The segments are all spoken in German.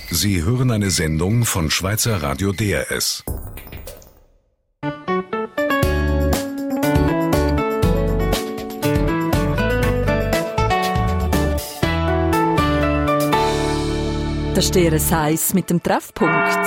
Sie hören eine Sendung von Schweizer Radio DRS. Das ist DRS 1 mit dem Treffpunkt.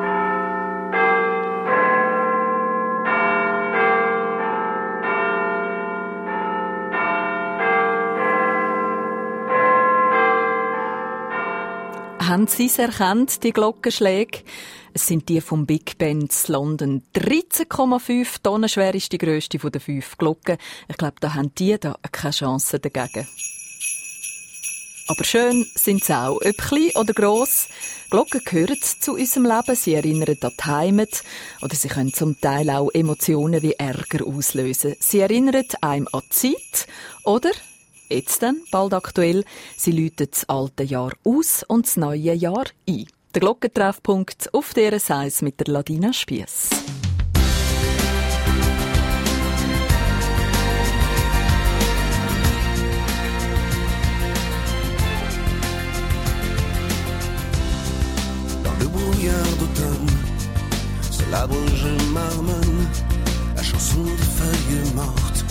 Haben Sie es erkannt, die Glockenschläge? Es sind die vom Big Ben in London. 13,5 Tonnen schwer ist die grösste von den 5 Glocken. Ich glaube, da haben die keine Chance dagegen. Aber schön sind sie auch. Ob klein oder gross, Glocken gehören zu unserem Leben. Sie erinnern an die Heimat. Oder sie können zum Teil auch Emotionen wie Ärger auslösen. Sie erinnern einem an die Zeit. Oder, jetzt dann, bald aktuell, sie läuten das alte Jahr aus und das neue Jahr ein. Der Glockentreffpunkt auf DRS 1 mit der Ladina Spiess. Le brouillard d'automne, sur l'arbre je marmonne la chanson des feuilles mortes.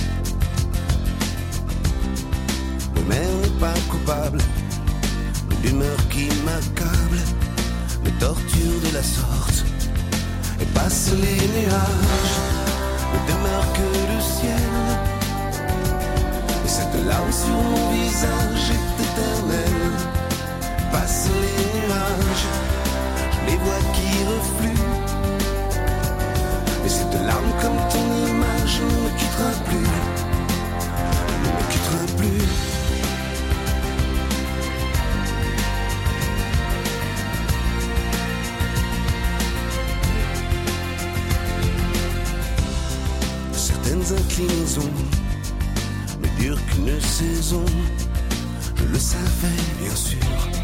Le maire n'est pas coupable de l'humeur qui m'accable, me torture de la sorte et passe les nuages, ne demeure que le ciel. Et cette larme sur mon visage est éternelle, passe les nuages. Les voix qui refluent, mais cette larme comme ton image ne me quittera plus, ne me quittera plus. Certaines inclinaisons ne durent qu'une saison, je le savais bien sûr.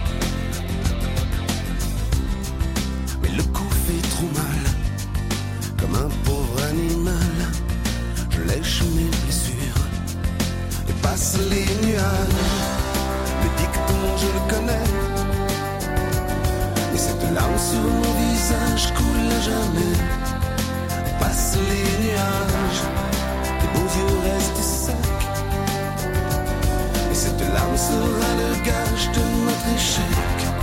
Le coup fait trop mal, comme un pauvre animal. Je lèche mes blessures et passe les nuages. Le dicton je le connais, mais cette larme sur mon visage coule à jamais. Passe les nuages, tes beaux yeux restent secs, et cette larme sera le gage de notre échec.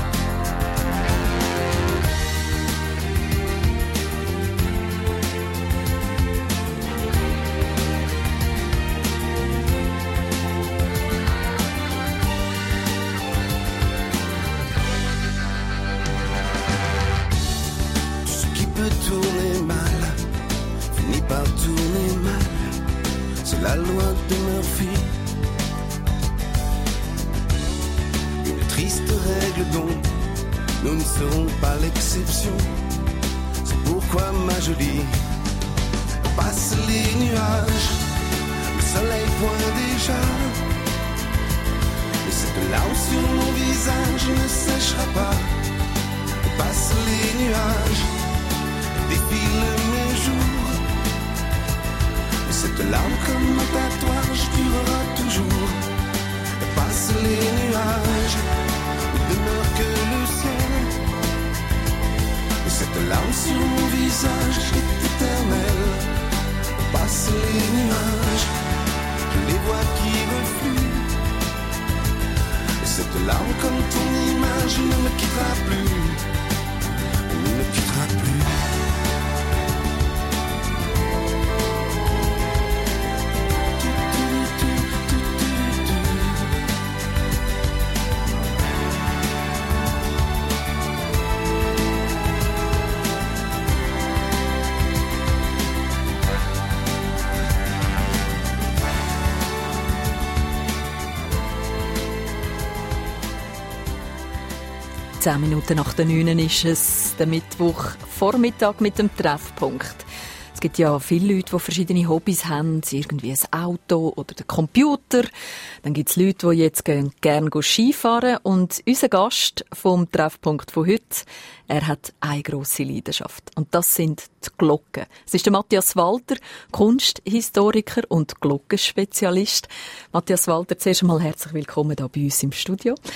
La loi de Murphy, une triste règle dont nous ne serons pas l'exception. C'est pourquoi ma jolie passe les nuages, le soleil pointe déjà, et cette larme sur mon visage ne séchera pas. Passe les nuages, défile mes jours. Cette larme comme un tatouage durera toujours. Et passe les nuages, ne demeure que le ciel. Et cette larme sur mon visage est éternelle. Et passe les nuages, je les vois qui refluent. Et cette larme comme ton image ne me quittera plus, ne me quittera plus. 10 Minuten nach der 9 ist es der Mittwochvormittag mit dem Treffpunkt. Es gibt ja viele Leute, die verschiedene Hobbys haben, irgendwie ein Auto oder den Computer. Dann gibt es Leute, die jetzt gerne Skifahren. Und unser Gast vom Treffpunkt von heute, er hat eine grosse Leidenschaft. Und das sind die Glocken. Es ist der Matthias Walter, Kunsthistoriker und Glockenspezialist. Matthias Walter, zuerst einmal herzlich willkommen hier bei uns im Studio.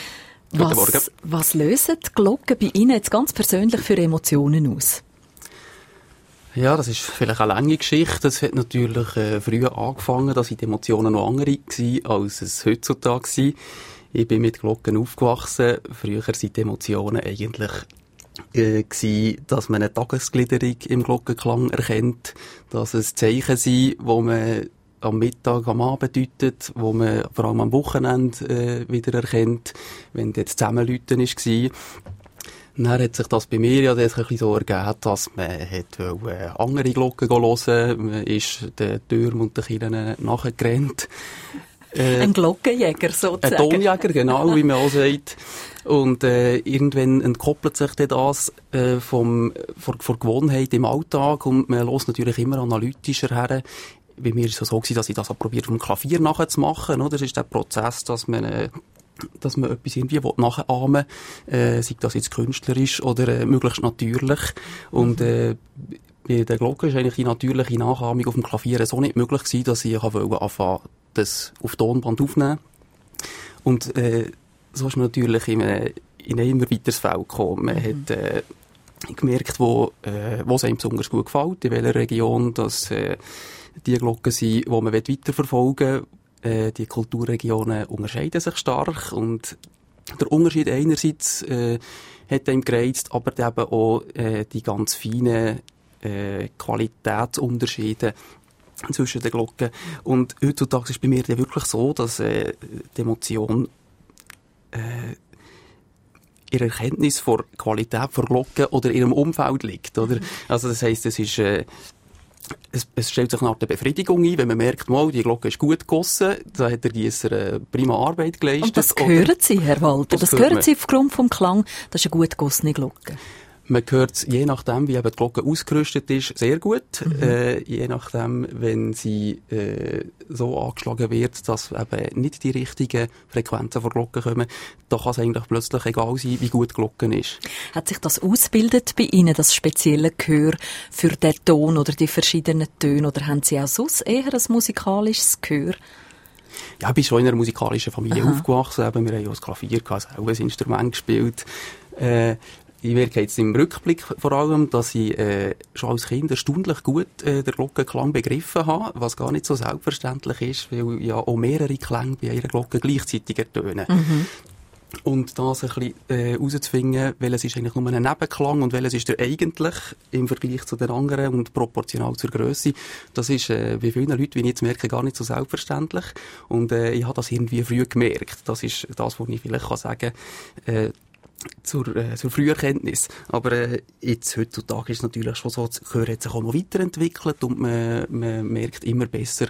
Was lösen die Glocken bei Ihnen jetzt ganz persönlich für Emotionen aus? Ja, das ist vielleicht eine lange Geschichte. Es hat natürlich früher angefangen, da sind die Emotionen noch andere gewesen, als es heutzutage sind. Ich bin mit Glocken aufgewachsen. Früher sind die Emotionen eigentlich gewesen, dass man eine Tagesgliederung im Glockenklang erkennt, dass es Zeichen sind, wo man am Mittag, am Abend deutet, wo man vor allem am Wochenende wieder erkennt, wenn das Zusammenläuten war. Dann hat sich das bei mir ja ein bisschen so ergeben, dass man andere Glocken hören. Man ist den Türmen und den Kirchen nachgerannt. Ein Glockenjäger sozusagen. Ein Tonjäger, genau, wie man auch sagt. Und irgendwann entkoppelt sich das von Gewohnheit im Alltag und man hört natürlich immer analytischer her. Bei mir ist es so gewesen, dass ich das auch probiert, vom Klavier nachzumachen. Das ist der Prozess, dass man etwas irgendwie nachahmen will, sei das jetzt künstlerisch oder möglichst natürlich. Und bei der Glocke ist eigentlich die natürliche Nachahmung auf dem Klavier so nicht möglich gewesen, dass ich anfangen das auf Tonband aufnehmen. Und so ist man natürlich in ein immer weiteres Feld gekommen. Man hat gemerkt, wo es einem besonders gut gefällt, in welcher Region dass die Glocken sind, die man weiterverfolgen will. Die Kulturregionen unterscheiden sich stark und der Unterschied einerseits hat einem gereizt, aber eben auch die ganz feinen Qualitätsunterschiede zwischen den Glocken. Und heutzutage ist es bei mir wirklich so, dass die Emotion ihre Erkenntnis von Qualität von Glocken oder ihrem Umfeld liegt, oder? Also das heisst, es ist es stellt sich eine Art Befriedigung ein, wenn man merkt, mal, die Glocke ist gut gegossen, da hat der Giesser prima Arbeit geleistet. Und das hören Sie, Herr Walter, das hören Sie aufgrund vom Klang, das ist eine gut gegossene Glocke. Man hört es, je nachdem, wie eben die Glocke ausgerüstet ist, sehr gut. Je nachdem, wenn sie so angeschlagen wird, dass eben nicht die richtigen Frequenzen von Glocken kommen, da kann es eigentlich plötzlich egal sein, wie gut die Glocke ist. Hat sich das ausgebildet bei Ihnen, das spezielle Gehör für den Ton oder die verschiedenen Töne? Oder haben Sie auch sonst eher ein musikalisches Gehör? Ja, ich bin schon in einer musikalischen Familie aufgewachsen. Eben, wir haben auch das Klavier, auch ein Instrument gespielt. Ich merke jetzt im Rückblick vor allem, dass ich schon als Kind erstaunlich gut den Glockenklang begriffen habe, was gar nicht so selbstverständlich ist, weil ja auch mehrere Klänge bei einer Glocke gleichzeitig ertönen. Und das ein bisschen herauszufinden, welches ist eigentlich nur ein Nebenklang und welches ist der eigentlich im Vergleich zu den anderen und proportional zur Grösse. Das ist bei vielen Leuten, wie ich jetzt merke, gar nicht so selbstverständlich. Und ich habe das irgendwie früh gemerkt. Das ist das, was ich vielleicht sagen kann. Zur Früherkenntnis. Aber jetzt, heutzutage ist es natürlich schon so, das Gehör hat sich auch noch weiterentwickelt und man merkt immer besser,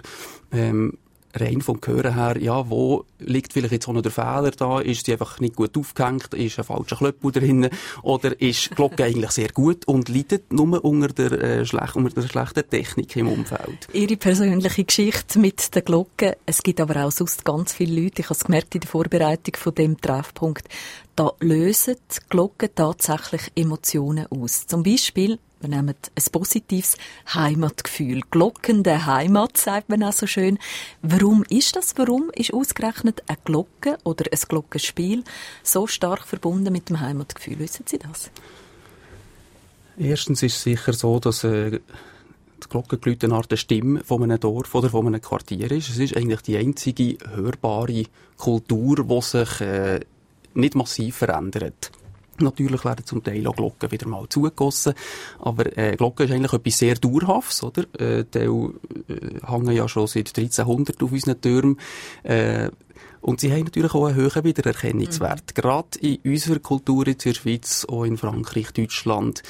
rein vom Gehören her, ja, wo liegt vielleicht jetzt auch noch der Fehler da? Ist sie einfach nicht gut aufgehängt? Ist ein falscher Klöppel drin? Oder ist die Glocke eigentlich sehr gut und leidet nur unter der schlechten Technik im Umfeld? Ihre persönliche Geschichte mit der Glocke. Es gibt aber auch sonst ganz viele Leute, ich habe es gemerkt in der Vorbereitung von dem Treffpunkt, da lösen die Glocken tatsächlich Emotionen aus. Zum Beispiel, wir nehmen ein positives Heimatgefühl. Glocken der Heimat, sagt man auch so schön. Warum ist das? Warum ist ausgerechnet eine Glocke oder ein Glockenspiel so stark verbunden mit dem Heimatgefühl? Wissen Sie das? Erstens ist es sicher so, dass die Glockengeläute eine Art Stimme von einem Dorf oder von einem Quartier ist. Es ist eigentlich die einzige hörbare Kultur, die sich nicht massiv verändert. Natürlich werden zum Teil auch Glocken wieder mal zugegossen, aber Glocken ist eigentlich etwas sehr Dauerhaftes, oder? Die hängen ja schon seit 1300 auf unseren Türmen. Und sie haben natürlich auch einen hohen Wiedererkennungswert. Gerade in unserer Kultur in der Schweiz, auch in Frankreich, Deutschland,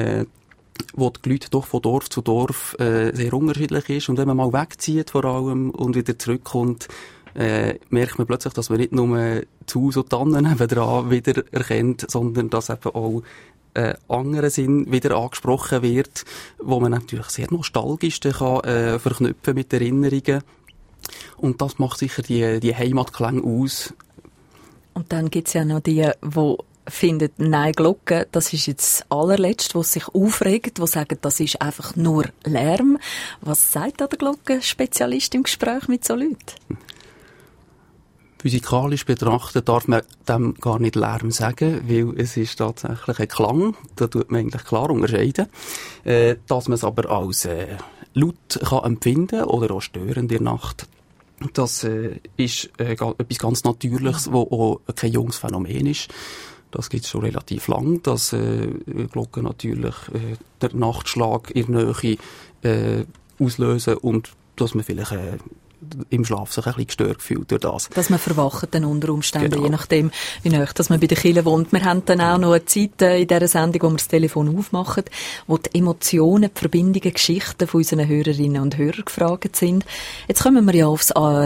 wo die Leute doch von Dorf zu Dorf sehr unterschiedlich ist. Und wenn man mal wegzieht vor allem und wieder zurückkommt, merkt man plötzlich, dass man nicht nur zu Haus und Tannen nebendran wieder erkennt, sondern dass eben auch andere Sinn wieder angesprochen wird, wo man natürlich sehr nostalgisch kann verknüpfen mit Erinnerungen. Und das macht sicher die Heimatklänge aus. Und dann gibt's ja noch die finden, nein, Glocken, das ist jetzt das Allerletzte, was sich aufregt, die sagen, das ist einfach nur Lärm. Was sagt da der Glockenspezialist im Gespräch mit so Leuten? Physikalisch betrachtet darf man dem gar nicht Lärm sagen, weil es ist tatsächlich ein Klang. Da tut man eigentlich klar unterscheiden. Dass man es aber als laut kann empfinden oder auch störend in der Nacht, das ist etwas ganz Natürliches, das auch kein junges Phänomen ist. Das gibt es schon relativ lang, dass Glocken natürlich den Nachtschlag in der Nähe auslösen und dass man vielleicht im Schlaf sich ein bisschen gestört fühlt durch das. Dass man verwacht dann unter Umständen, genau. Je nachdem, wie nahe dass man bei der Kirche wohnt. Wir haben dann auch noch eine Zeit in dieser Sendung, wo wir das Telefon aufmachen, wo die Emotionen, die Verbindungen, die Geschichten von unseren Hörerinnen und Hörern gefragt sind. Jetzt kommen wir ja aufs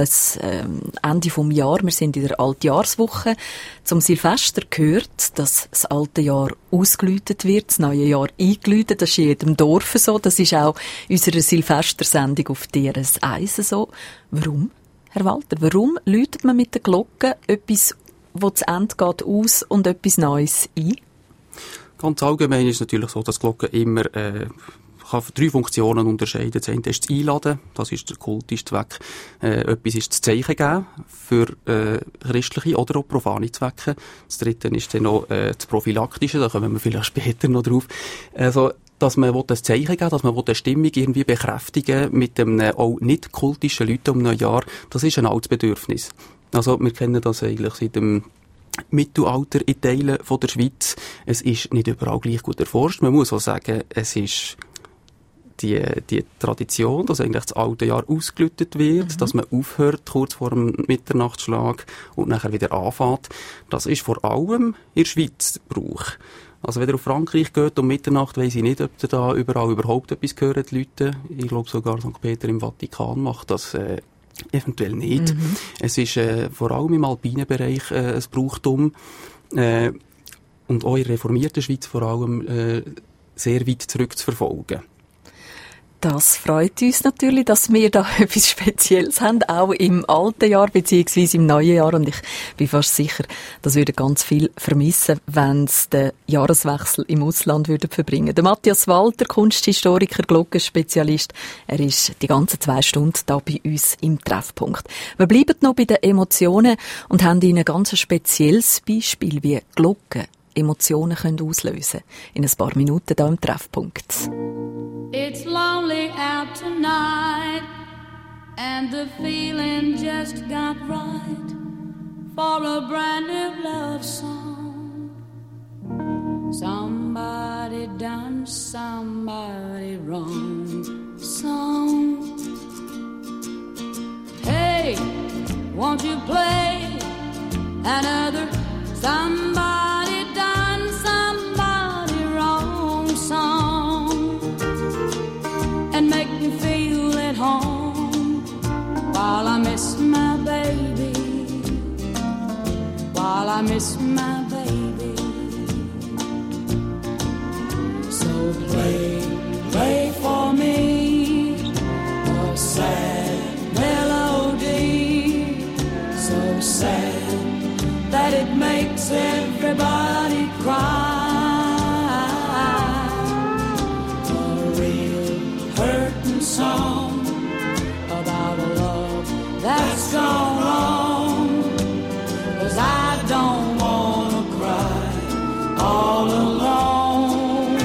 Ende vom Jahr. Wir sind in der Altjahrswoche. Zum Silvester gehört, dass das alte Jahr ausgeläutet wird, das neue Jahr eingeläutet. Das ist in jedem Dorf so. Das ist auch in unserer Silvestersendung auf DRS1 so. Warum, Herr Walter? Warum läutet man mit der Glocke etwas, wo zu Ende geht, aus und etwas Neues ein? Ganz allgemein ist es natürlich so, dass Glocken immer kann 3 Funktionen unterscheiden. Das eine ist das Einladen, das ist der kultische Zweck. Etwas ist das Zeichen geben für christliche oder auch profane Zwecke. Das dritte ist dann noch das Prophylaktische, da kommen wir vielleicht später noch drauf. Also, dass man das Zeichen geben, dass man eine Stimmung irgendwie bekräftigen mit einem auch nicht kultischen Leuten um ein Jahr, das ist ein altes Bedürfnis. Also, wir kennen das eigentlich seit dem Mittelalter in Teilen von der Schweiz. Es ist nicht überall gleich gut erforscht. Man muss auch sagen, es ist die Tradition, dass eigentlich das alte Jahr ausgelütet wird, dass man aufhört kurz vor dem Mitternachtsschlag und nachher wieder anfängt. Das ist vor allem in der Schweiz Brauch. Also wenn ihr auf Frankreich geht um Mitternacht, weiss ich nicht, ob ihr da überall überhaupt etwas gehört, die Leute. Ich glaube sogar St. Peter im Vatikan macht das eventuell nicht. Es ist vor allem im alpinen Bereich ein Brauchtum und auch in der reformierten Schweiz vor allem sehr weit zurückzuverfolgen. Das freut uns natürlich, dass wir da etwas Spezielles haben, auch im alten Jahr beziehungsweise im neuen Jahr. Und ich bin fast sicher, das würden ganz viel vermissen, wenn sie den Jahreswechsel im Ausland würden verbringen. Der Matthias Walter, Kunsthistoriker, Glockenspezialist, er ist die ganzen 2 Stunden da bei uns im Treffpunkt. Wir bleiben noch bei den Emotionen und haben Ihnen ein ganz spezielles Beispiel, wie Glocken Emotionen können auslösen. In ein paar Minuten da im Treffpunkt. It's lonely out tonight, and the feeling just got right for a brand new love song. Somebody done somebody wrong song. Hey, won't you play another somebody done somebody wrong song and make me feel at home while I miss my baby, while I miss my baby. So play for me a sad melody, so sad that it makes everybody cry. A real hurting song about a love that's gone wrong. 'Cause I don't wanna cry all alone.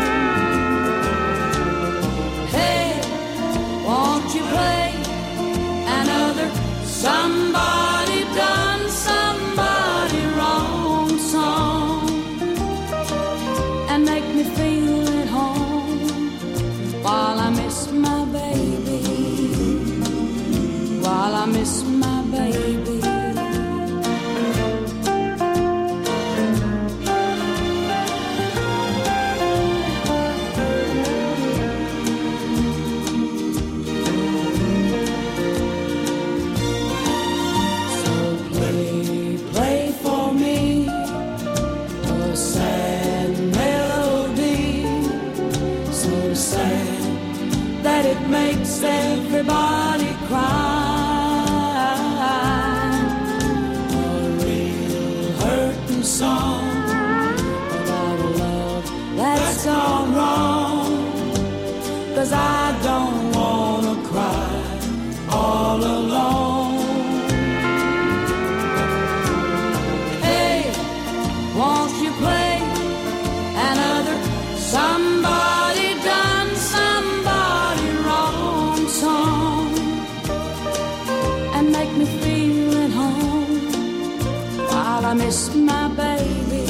Hey, won't you play another somebody done somebody wrong song and make me feel at home while I miss my baby, while I miss my baby. Makes everybody cry. A real hurting song about a love that's gone wrong. 'Cause I don't wanna cry all alone. won't you play another somebody done somebody wrong song and make me feel at home while I miss my baby,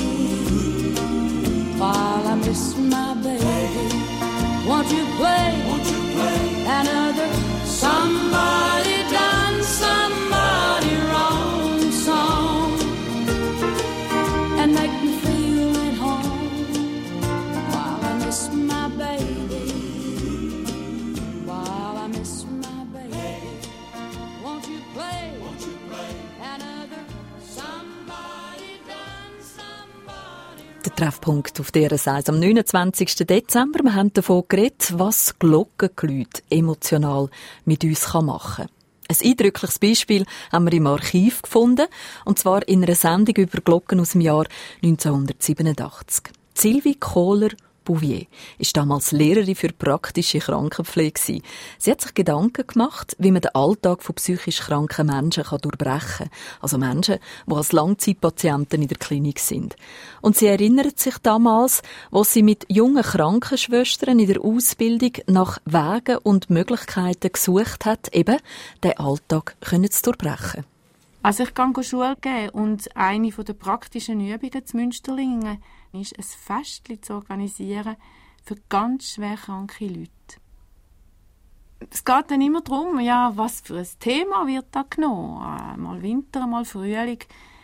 while I miss my baby. Won't you play another somebody done somebody wrong song and make me feel at home while I miss my baby, while I miss my baby. Won't you play another somebody done somebody. Der Treffpunkt auf DRS 1 am 29. Dezember. Wir haben davon geredet, was Glockengeläute emotional mit uns machen kann. Ein eindrückliches Beispiel haben wir im Archiv gefunden, und zwar in einer Sendung über Glocken aus dem Jahr 1987. Sylvie Kohler-Bouvier ist damals Lehrerin für praktische Krankenpflege. Sie hat sich Gedanken gemacht, wie man den Alltag von psychisch kranken Menschen durchbrechen kann. Also Menschen, die als Langzeitpatienten in der Klinik sind. Und sie erinnert sich damals, als sie mit jungen Krankenschwestern in der Ausbildung nach Wegen und Möglichkeiten gesucht hat, eben den Alltag zu durchbrechen. Also ich gehe Schule geben und eine der praktischen Übungen zu Münsterlingen ist, ein Festchen zu organisieren für ganz schwer kranke Leute. Es geht dann immer darum, ja, was für ein Thema wird da genommen. Mal Winter, mal Frühling.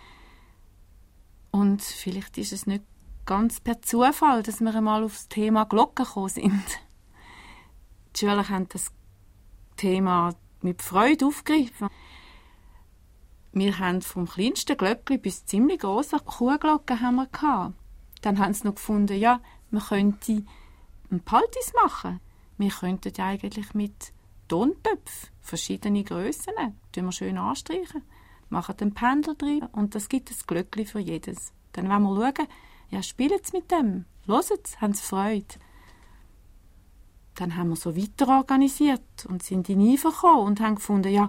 Und vielleicht ist es nicht ganz per Zufall, dass wir einmal auf das Thema Glocken gekommen sind. Die Schüler haben das Thema mit Freude aufgegriffen. Wir haben vom kleinsten Glöckchen bis ziemlich grossen Kuhglocken haben wir gehabt. Dann haben sie noch gefunden, ja, man könnte ein Paltis machen. Wir könnten eigentlich mit Tontöpfen verschiedene Grössen tun wir schön anstreichen, machen den Pendel drin und das gibt ein Glöckchen für jedes. Dann wollen wir schauen, ja, spielen sie mit dem, hören sie, haben sie Freude. Dann haben wir so weiter organisiert und sind in Eifer gekommen und haben gefunden, ja,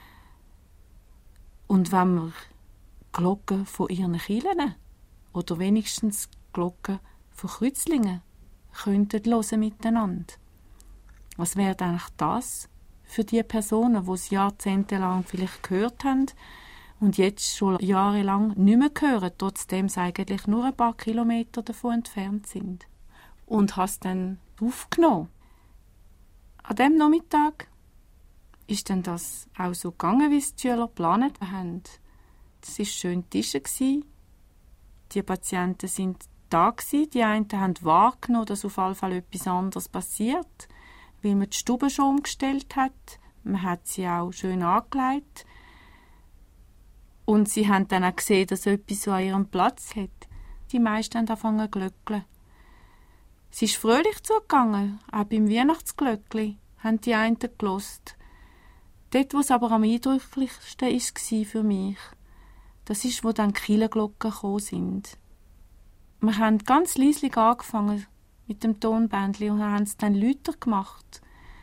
und wenn wir Glocken von ihren Kirchen oder wenigstens Glocken von Kreuzlingen könnten hören miteinander. Was wäre eigentlich das für die Personen, die es jahrzehntelang vielleicht gehört haben und jetzt schon jahrelang nicht mehr hören, trotzdem sie eigentlich nur ein paar Kilometer davon entfernt sind? Und habe es dann aufgenommen. An diesem Nachmittag ist dann das auch so gegangen, wie es die Schüler geplant haben. Es war schön Tische. Die Patienten sind da gewesen. Die einen haben wahrgenommen, dass auf jeden Fall etwas anderes passiert, weil man die Stube schon umgestellt hat. Man hat sie auch schön angelegt. Und sie haben dann auch gesehen, dass etwas so an ihrem Platz hat. Die meisten haben angefangen zu glöckeln. Es ist fröhlich zugegangen, auch beim Weihnachtsglöckli haben die einen gehört. Dort, wo es aber am eindrücklichsten war für mich, das ist, wo dann die Kirchenglocken gekommen sind. Wir haben ganz leislich angefangen mit dem Tonbändchen und haben es dann lauter gemacht.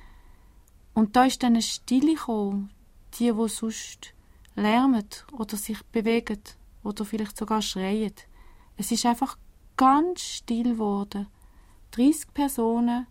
Und da ist dann eine Stille gekommen, die sonst lärmen oder sich bewegen oder vielleicht sogar schreien. Es ist einfach ganz still geworden. 30 Personen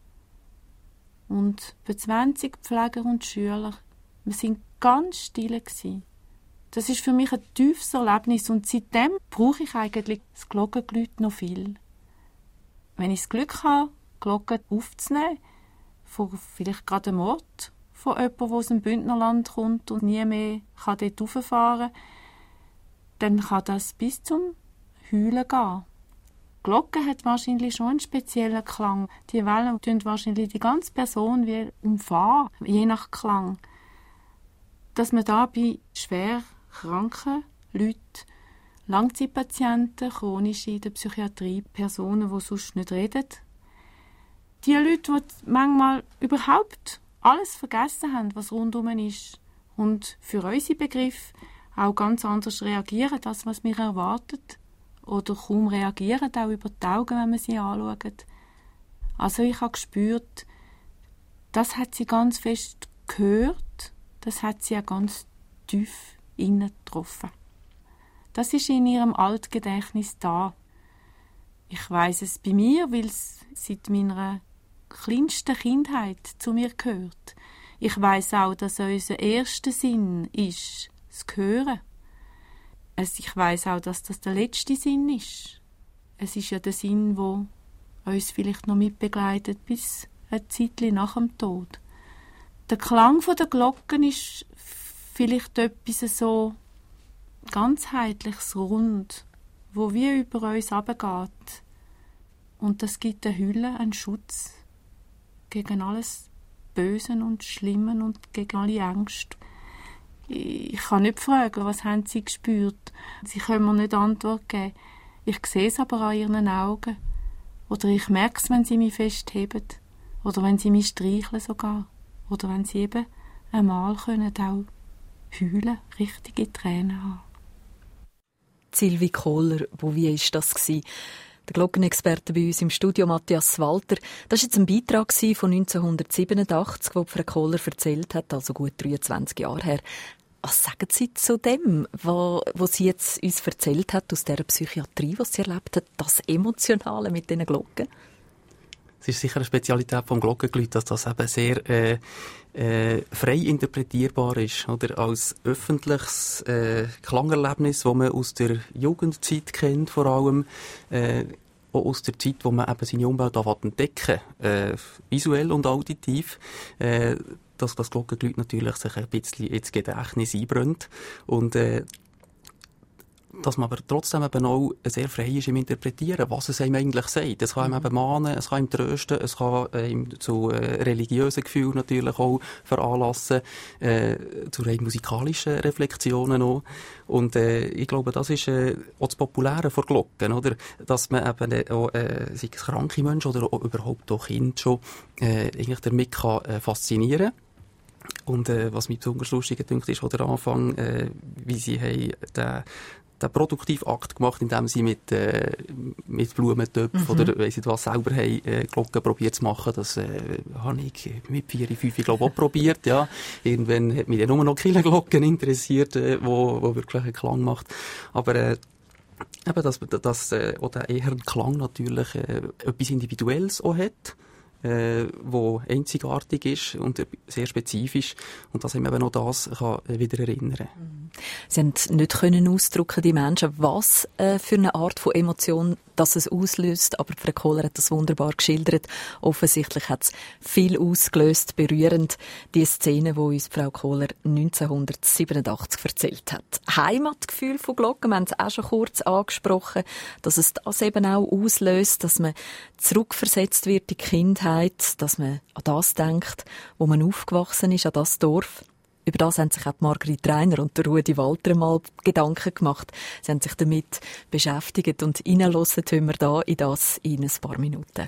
und etwa 20 Pfleger und Schüler. Wir waren ganz still. Das ist für mich ein tiefes Erlebnis und seitdem brauche ich eigentlich das Glockengeläut noch viel. Wenn ich das Glück habe, Glocken aufzunehmen, von vielleicht gerade einem Ort, von jemandem, der aus dem Bündnerland kommt und nie mehr dort rauffahren kann, dann kann das bis zum Heulen gehen. Die Glocke hat wahrscheinlich schon einen speziellen Klang. Die Wellen tun wahrscheinlich die ganze Person wie umfahren, je nach Klang. Dass man da bei schwer kranken Leuten, Langzeitpatienten, chronische in der Psychiatrie, Personen, die sonst nicht reden, die Leute, die manchmal überhaupt alles vergessen haben, was rundum ist und für unsere Begriffe auch ganz anders reagieren, als was wir erwarten, oder kaum reagieren, auch über die Augen, wenn man sie anschaut. Also ich habe gespürt, das hat sie ganz fest gehört, das hat sie ja ganz tief innen getroffen. Das ist in ihrem Altgedächtnis da. Ich weiss es bei mir, weil es seit meiner kleinsten Kindheit zu mir gehört. Ich weiss auch, dass unser erster Sinn ist, das Hören. Ich weiss auch, dass das der letzte Sinn ist. Es ist ja der Sinn, der uns vielleicht noch mitbegleitet bis ein Zeitchen nach dem Tod. Der Klang der Glocken ist vielleicht etwas so ganzheitliches, rund, wo wie über uns herabgeht. Und das gibt eine Hülle, einen Schutz gegen alles Bösen und Schlimmen und gegen alle Ängste. Ich kann nicht fragen, was haben sie gespürt. Sie können mir nicht Antwort geben. Ich sehe es aber an ihren Augen. Oder ich merke es, wenn sie mich festheben. Oder wenn sie mich streicheln sogar. Oder wenn sie eben einmal können auch heulen, richtige Tränen haben. Sylvie Kohler, wie war das gewesen? Der Glockenexperte bei uns im Studio, Matthias Walter. Das war jetzt ein Beitrag von 1987, den Frau Kohler erzählt hat, also gut 23 Jahre her. Was sagen Sie zu dem, was sie jetzt uns erzählt hat aus dieser Psychiatrie, was sie erlebt hat, das Emotionale mit diesen Glocken? Es ist sicher eine Spezialität vom Glockengeläut, dass das eben sehr frei interpretierbar ist, oder als öffentliches Klangerlebnis, das man aus der Jugendzeit kennt, vor allem auch aus der Zeit, wo man eben seine Umwelt entdecken visuell und auditiv, dass das Glockengeläut natürlich sich ein bisschen ins Gedächtnis einbrennt und dass man aber trotzdem eben auch sehr frei ist im Interpretieren, was es einem eigentlich sagt. Es kann einem eben mahnen, es kann ihm trösten, es kann ihm zu religiösen Gefühlen natürlich auch veranlassen, zu rein musikalischen Reflexionen auch. Und ich glaube, das ist auch das Populäre von Glocken, oder? Dass man eben auch, sei es kranke Menschen oder auch überhaupt auch Kinder schon, eigentlich damit kann faszinieren. Und was mich besonders lustig gedacht ist, der Anfang, wie sie den Produktivakt gemacht, indem sie mit Blumentöpfen oder weiss nicht was selber Glocken probiert zu machen. Das habe ich mit 4, 5 glaube auch probiert. Ja. Irgendwann hat mich dann nur noch Kirchenglocken interessiert, wo wirklich einen Klang macht. Aber eben, dass auch der eher Klang natürlich etwas Individuelles auch hat, wo einzigartig ist und sehr spezifisch und dass ihm eben noch das kann wieder erinnern. Sie haben nicht können ausdrücken, die Menschen, was für eine Art von Emotion das es auslöst, aber Frau Kohler hat das wunderbar geschildert. Offensichtlich hat es viel ausgelöst, berührend, die Szene, die uns Frau Kohler 1987 erzählt hat. Heimatgefühl von Glocken, wir haben es auch schon kurz angesprochen, dass es das eben auch auslöst, dass man zurückversetzt wird in die Kindheit, dass man an das denkt, wo man aufgewachsen ist, an das Dorf. Über das haben sich auch Margrit Reiner und der Rudi Walter mal Gedanken gemacht. Sie haben sich damit beschäftigt und reinhören tun wir da in das in ein paar Minuten.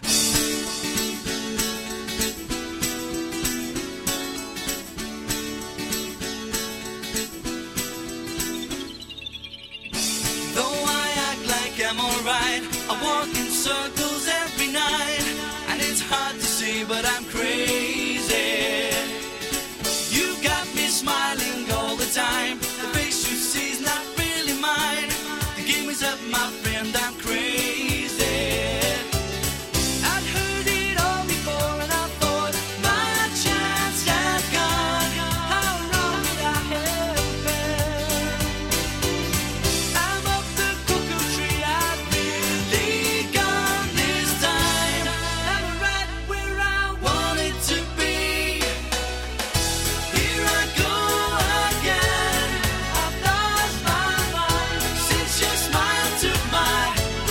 Though I act like I'm alright, I walk in circles every night, and it's hard to see, but I'm crazy. You got me smiling all the time. The face you see is not really mine. The game is up, my friend, I'm crazy. I'd heard it all before and I thought my chance had gone. How wrong would I have been? I'm up the cuckoo tree, I've really gone this time. I'm right where I wanted to be. Here I go again. I've lost my mind since your smile took my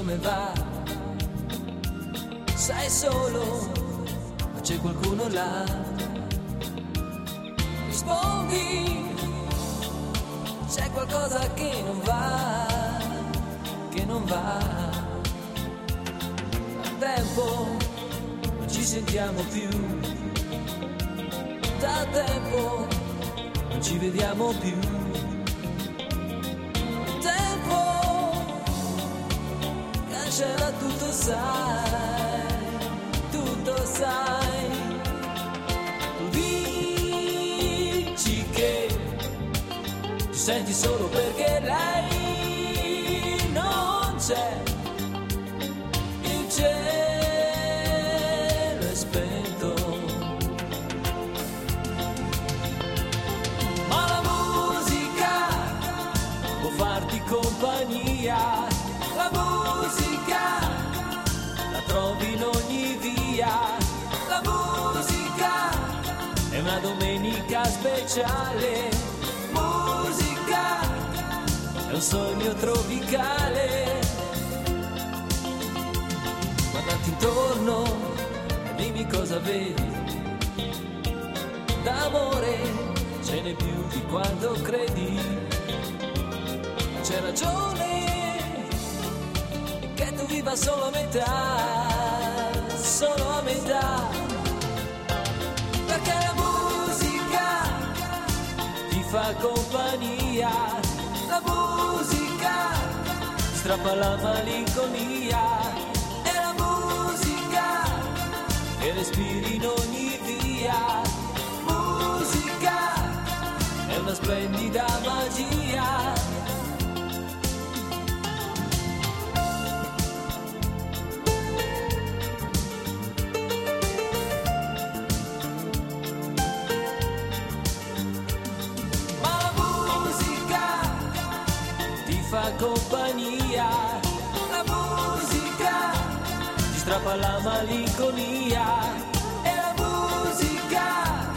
come va. Sei solo, ma c'è qualcuno là. Rispondi, c'è qualcosa che non va, che non va. Da tempo non ci sentiamo più, da tempo non ci vediamo più. Il tempo cancella tutto, sai, tutto sai. Tu dici che ti senti solo perché lei non c'è. Il cielo è spento, ma la musica può farti compagnia. La musica la trovi in ogni via. La musica è una domenica speciale. Musica è un sogno tropicale. Guardati intorno e dimmi cosa vedi. D'amore ce n'è più di quanto credi. C'è ragione che tu viva solo a metà, solo a metà. Perché la musica ti fa compagnia. La musica strappa la malinconia. È la musica che respiri in ogni via. Musica è una splendida magia. Compagnia, la musica ti strappa la malinconia. E la musica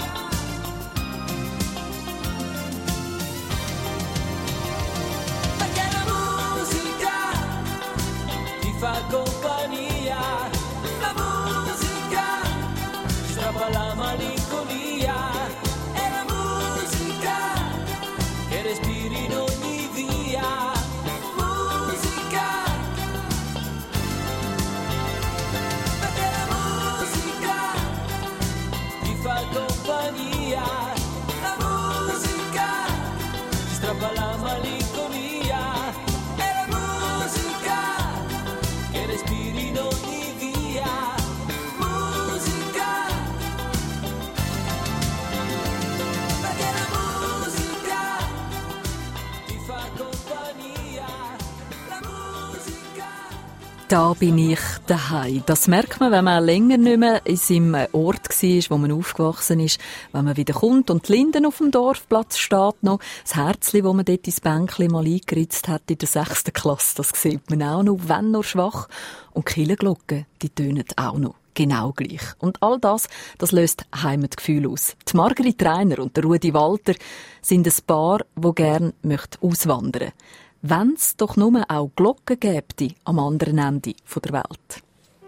perché la musica ti fa compagnia. La musica ti strappa la malinconia. E la musica che respiri in ogni via. Compagnia, la musica ti strappa la malinconia. È la musica che respiri in ogni via. Musica, perché la musica ti fa compagnia. La musica. Da bin ich daheim. Das merkt man, wenn man länger nicht mehr in seinem Ort war, wo man aufgewachsen ist. Wenn man wieder kommt und die Linden auf dem Dorfplatz steht noch. Das Herzli, das man dort ins Bänkchen mal eingeritzt hat in der 6. Klasse, das sieht man auch noch, wenn nur schwach. Und die Kirchenglocken, die tönen auch noch genau gleich. Und all das löst Heimatgefühl aus. Die Margrit Reiner und der Rudi Walter sind ein Paar, die gerne auswandern möchten. Wenn es doch nur auch Glocken gäbe am anderen Ende der Welt.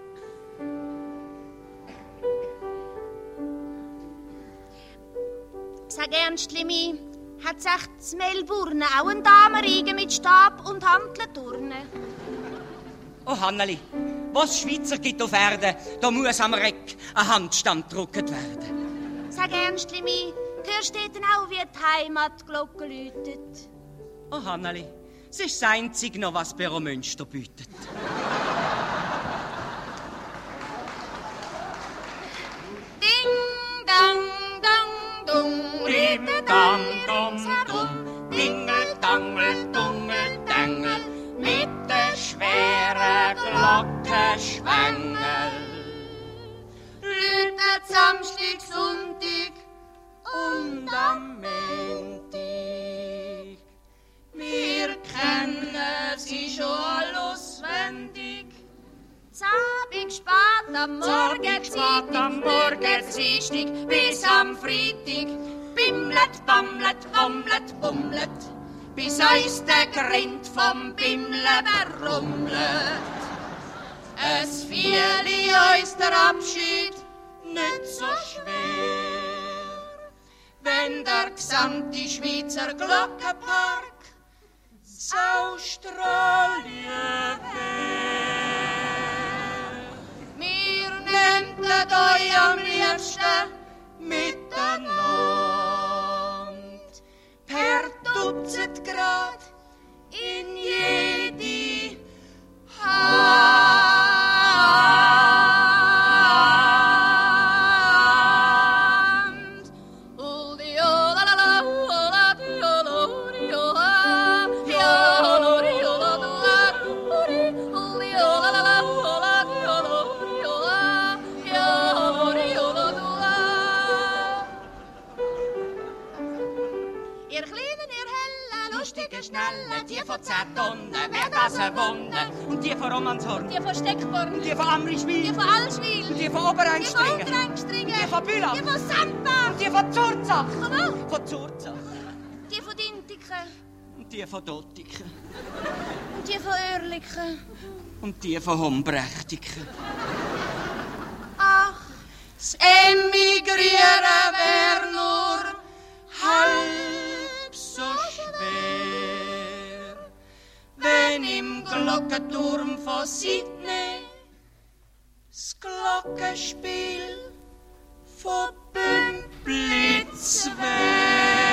Sag Ernstli mi, hat sich in Melbourne auch ein Damenriegen mit Stab und Hantelturnen? Oh Hanneli, was Schweizer gibt auf Erden, da muss am Reck ein Handstand gedruckt werden. Sag Ernstli mi, hörst du denn auch, wie die Heimatglocke läutet? Oh Hanneli, es ist das Einzige noch, was Büro Münster bietet. Ding, dang, dang, dung, Dim, dang, dum, dum, dingel, dangel, dungel, dangel, mit der schweren Glockenschwengel. Läutet Samstag, Sonntag Und am Montag, wir kennen sie schon all auswendig. Abend spät am Morgen, Dienstag bis am Freitag. Bimmlet, bammlet, bammlet, bummlet, bis uns der Grind vom Bimmeln verrummelt. Es fieli uns der Abschied nicht so schwer, wenn der gesamte Schweizer Glockenpark z Australien wär. Wir nehmten euch am liebsten miteinander per Dutzend Grad in jede Hand. Ihr Kleinen, ihr Hellen, Lustige, Schnelle, die von 10 Tonnen, wer das erwunden? Und die von Romanshorn, die von Steckborn, und die von Amrischwil, die von Allschwil, und die von die von Obereinstringen, Untereinstringen, und die von Bülach, die von Sandbach, und die von Zurzach, Von wo? von Zurzach, die von Dintiken und die von Dottiken, und die von Oerlikon. und die von Hombrechtiken. Ach, Das Emigrieren wär nur halb so schwer, wenn im Glockenturm von Sydney das Glockenspiel von Bümplitz wär.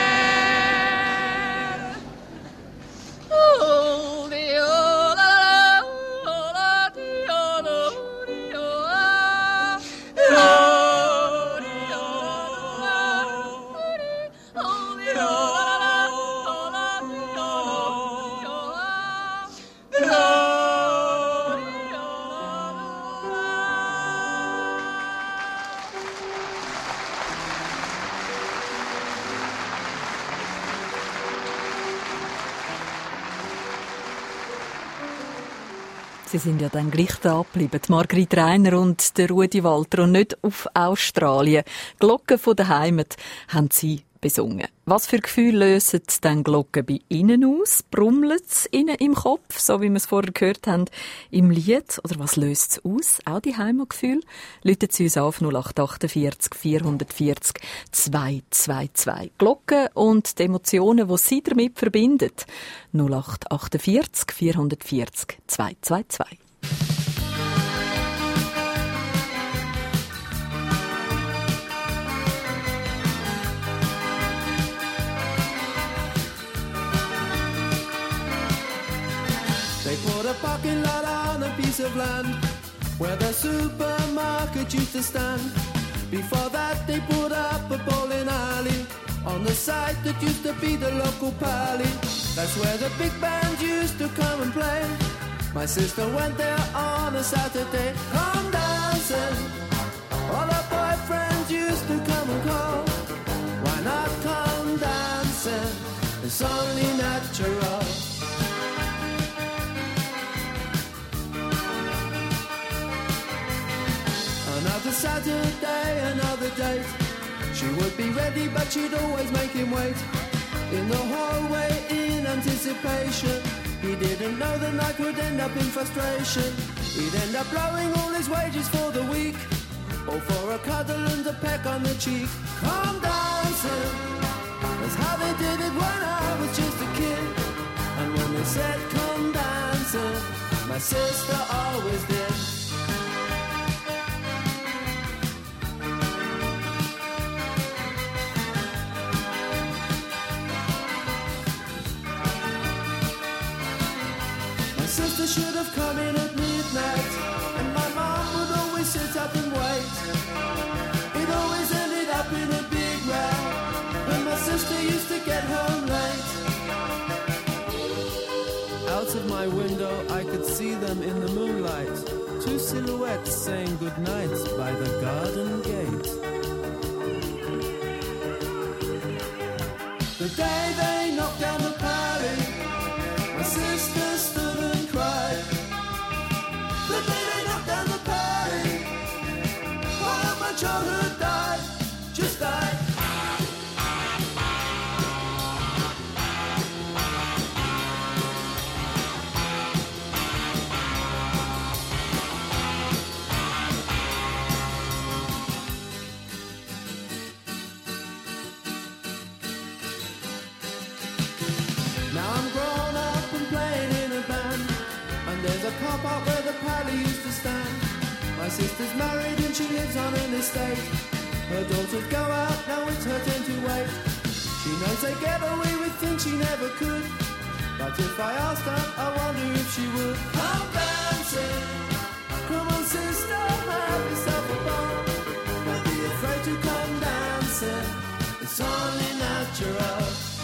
Sie sind ja dann gleich da geblieben, Margrit Reiner und der Rudi Walter, und nicht auf Australien. Glocken von der Heimat haben sie besungen. Was für Gefühle lösen dann Glocken bei Ihnen aus? Brummelt es Ihnen im Kopf, so wie wir es vorher gehört haben im Lied? Oder was löst es aus? Auch die Heimatgefühle? Läuten Sie uns auf 0848 440 222. Glocken und die Emotionen, die Sie damit verbinden. 0848 440 222. They put a parking lot on a piece of land where the supermarket used to stand. Before that they put up a bowling alley on the site that used to be the local pally. That's where the big band used to come and play. My sister went there on a Saturday. Come dancing, all her boyfriends used to come and call. Why not come dancing? It's only natural. Another Saturday, another date. She would be ready, but she'd always make him wait. In the hallway, in anticipation. He didn't know the night would end up in frustration. He'd end up blowing all his wages for the week, or for a cuddle and a peck on the cheek. Come dancing, that's how they did it when I was just a kid. And when they said come dancing, my sister always did. Sister should have come in at midnight, and my mom would always sit up and wait. It always ended up in a big row when my sister used to get home late. Out of my window I could see them in the moonlight, two silhouettes saying goodnight by the garden gate. The day they knocked down the pally, my sister stood and cried. The day they knocked down the party, while my childhood died, just died. sister's married and she lives on an estate. Her daughters go out, now it's her turn to wait. She knows they get away with things she never could. But if I asked her, I wonder if she would. Come dancing, come on sister, have yourself a ball. Don't be afraid to come dancing, it's only natural.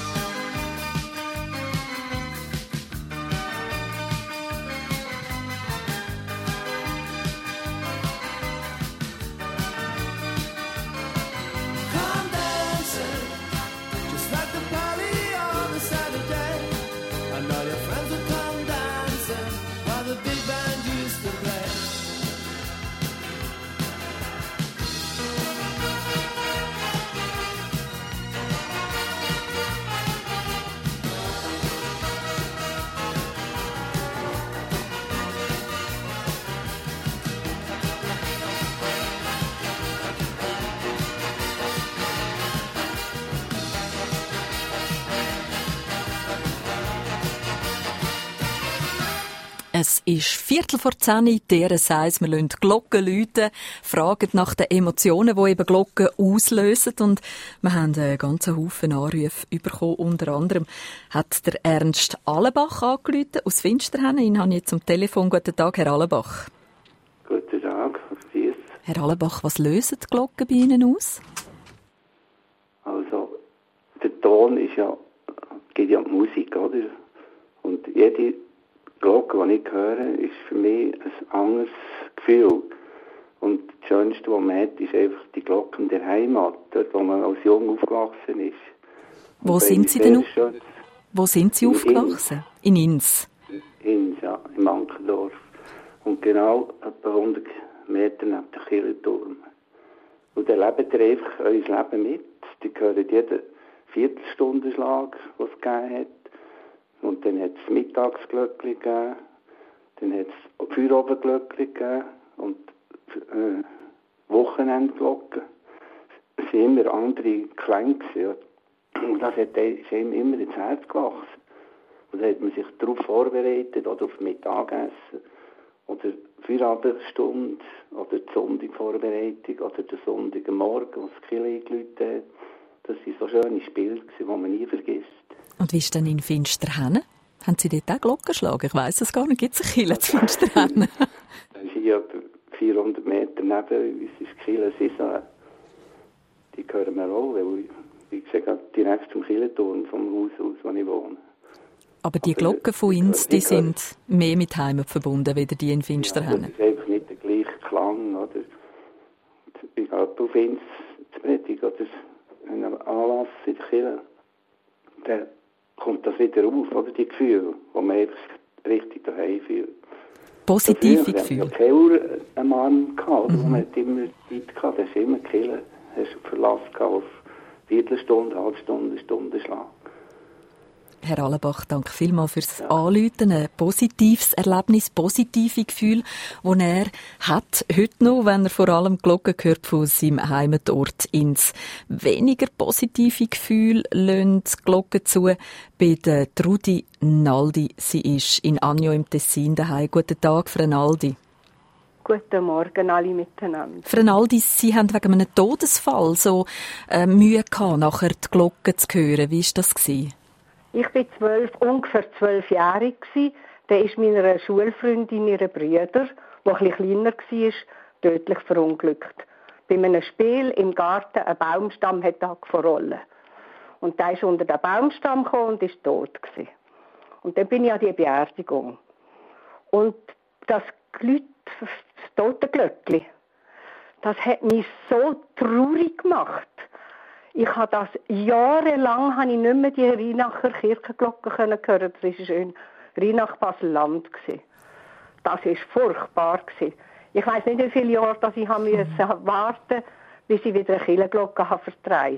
Es ist 10:15, DRS heisst, wir lassen die Glocken läuten, fragen nach den Emotionen, die eben Glocken auslösen. Und wir haben einen ganzen Haufen Anrufe bekommen. Unter anderem hat der Ernst Allenbach angerufen aus Finsterhennen. Ihn habe ich jetzt am Telefon. Guten Tag, Herr Allenbach. Guten Tag, tschüss. Herr Allenbach, was lösen die Glocken bei Ihnen aus? Also, der Ton ist ja, geht ja um die Musik, oder? Und jede Glocke, die ich höre, ist für mich ein anderes Gefühl. Und das Schönste, was man hat, ist einfach die Glocken der Heimat, dort, wo man als Jung aufgewachsen ist. Wo sind Sie denn Wo sind Sie aufgewachsen? In Ins? Ins, ja, im Ankerdorf. Und genau etwa 100 Meter neben dem Kirchturm. Und dann lebt ihr einfach euer Leben mit. Die hören jeden Viertelstundenschlag, den es gegeben hat. Und dann hat es Mittagsglöckchen gegeben, dann hat es Feierabendglöckchen gegeben und Wochenendglocken. Es waren immer andere Klänge. Und das ist ihm immer ins Herz gewachsen. Und dann hat man sich darauf vorbereitet, oder auf Mittagessen, oder Feierabendstunde, oder die Sonntagvorbereitung, oder den Sonntagmorgen, wo das Kirche eingeläutet hat. Das waren so schöne Spiele, die man nie vergisst. Und wie ist denn in Finsterhennen? Haben Sie dort auch Glocken geschlagen? Ich weiss es gar nicht. Gibt es eine Kirche zu Finsterhennen? Das ist hier etwa 400 Meter neben uns ist die Kirche. Die hören wir auch, weil, wie gesagt, direkt zum Kirchturm vom Haus aus, wo ich wohne. Aber die Glocken von uns, die sind mehr mit Heimat verbunden, wie die in Finsterhennen. Ja, das ist einfach nicht der gleiche Klang, oder? Ich gehe auf Ins zu predigen, oder einen Anlass in der Kirche. Dann kommt das wieder auf, oder die Gefühle, die man einfach richtig daheim fühlt. Positive Gefühle. Ich hatte keine Uhr am Arm, man hat immer Zeit gehabt, da hast immer Kirche, hast du Verlass auf Viertelstunde, Halbstunde, Stundenschlag. Herr Allenbach, danke vielmals fürs Anrufen. Ein positives Erlebnis, positive Gefühle, das er hat, heute noch, wenn er vor allem Glocken hört von seinem Heimatort Ins. Weniger positive Gefühle lassen die Glocken zu bei der Trudi Naldi. Sie ist in Agno im Tessin daheim. Guten Tag, Frau Naldi. Guten Morgen alle miteinander. Frau Naldi, Sie haben wegen einem Todesfall so Mühe gehabt, nachher die Glocken zu hören. Wie war das gewesen? Ich war ungefähr 12 Jahre. Da ist meiner Schulfreundin, ihre Brüder, der ein bisschen kleiner war, tödlich verunglückt. Bei einem Spiel im Garten, ein Baumstamm hat angefangen. Und der ist unter den Baumstamm gekommen und ist tot gewesen. Und dann bin ich an die Beerdigung. Und das Totenglöckchen, das hat mich so traurig gemacht. Ich habe das jahrelang nicht mehr die Rheinacher Kirchenglocke hören. Das war in Rheinach-Basel-Land. Das war furchtbar. Ich weiss nicht, wie viele Jahre dass ich warten musste, bis ich wieder eine Kirchenglocke vertreibt.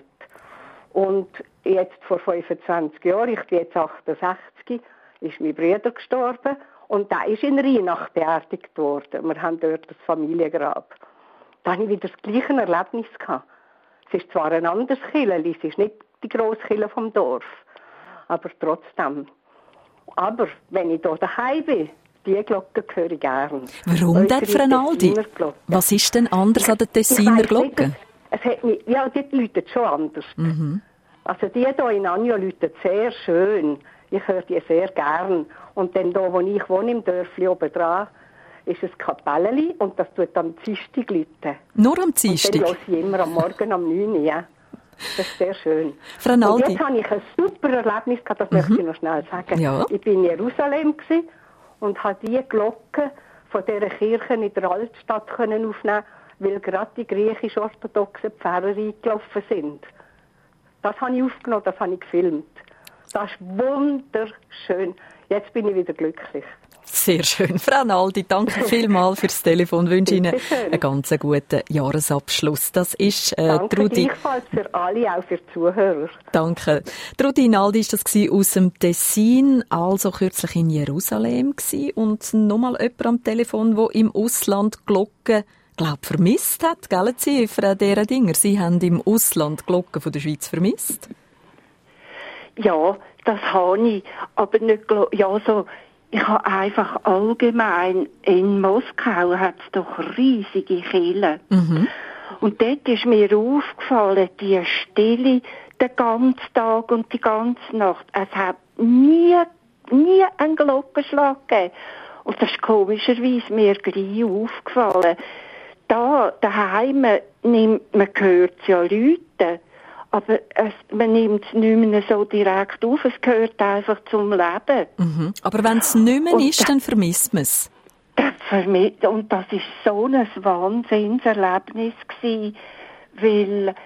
Und jetzt vor 25 Jahren, ich bin jetzt 68, ist mein Bruder gestorben. Und der ist in Rheinach beerdigt worden. Wir haben dort das Familiengrab. Da hatte ich wieder das gleiche Erlebnis gehabt. Es ist zwar ein anderes Kirchli, es ist nicht die grosse Kirche vom Dorf, aber trotzdem. Aber wenn ich hier daheim bin, Die Glocke höre ich gern. Warum denn, Frau Naldi? Was ist denn anders an der Tessiner Glocke? Es hat mich, ja, die läutet schon anders. Mhm. Also die hier in Anjo läutet sehr schön. Ich höre die sehr gern. Und dann da, wo ich wohne, im Dörfli oben dran, ist ein Kapelleli und das tut am Dienstag läuten. Nur am Dienstag? Und dann höre ich immer am Morgen um 9 Uhr, ja. Das ist sehr schön. Frau Naldi. Und jetzt habe ich ein super Erlebnis gehabt, das möchte ich noch schnell sagen. Ja. Ich war in Jerusalem und habe die Glocke von dieser Kirche in der Altstadt aufnehmen, weil gerade die griechisch-orthodoxen Pfarrer eingelaufen sind. Das habe ich aufgenommen, das habe ich gefilmt. Das ist wunderschön. Jetzt bin ich wieder glücklich. Sehr schön. Frau Naldi, danke vielmals fürs Telefon. Ich wünsche Ihnen einen ganz guten Jahresabschluss. Das ist danke Trudi. Gleichfalls für alle, auch für die Zuhörer. Danke. Trudi Naldi war das aus dem Tessin, also kürzlich in Jerusalem gewesen. Und nochmal jemand am Telefon, der im Ausland Glocken vermisst hat. Gell, Sie, Frau Deredinger? Sie haben im Ausland Glocken von der Schweiz vermisst? Ja, das habe ich. Aber nicht, ja, so. Ich habe einfach allgemein, in Moskau hat es doch riesige Kirchen. Mhm. Und dort ist mir aufgefallen, die Stille den ganzen Tag und die ganze Nacht. Es hat nie einen Glockenschlag gegeben. Und das ist komischerweise mir gleich aufgefallen. Daheim man hört es ja läuten. Aber man nimmt es nicht mehr so direkt auf, es gehört einfach zum Leben. Mhm. Aber wenn es nicht mehr ist, dann vermisst man es. Und das war so ein Wahnsinnserlebnis gewesen, weil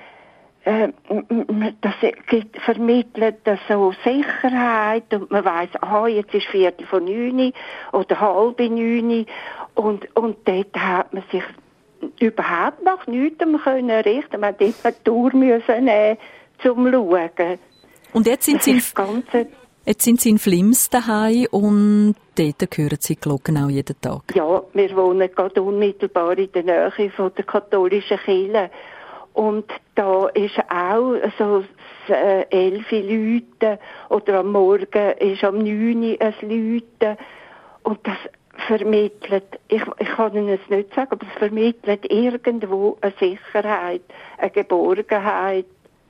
das vermittelt so Sicherheit und man weiss, jetzt ist 8:45 oder 8:30 und dort hat man sich überhaupt nach nichts können richten. Man musste eine Tour nehmen, zum Schauen. Und jetzt sind Sie in Flims daheim und dort hören Sie die Glocken auch jeden Tag? Ja, wir wohnen gerade unmittelbar in der Nähe von der katholischen Kirche. Und da ist auch so 11 Läuten oder am Morgen ist am 9 Uhr ein Läuten. Und das vermittelt, ich kann Ihnen es nicht sagen, aber es vermittelt irgendwo eine Sicherheit, eine Geborgenheit.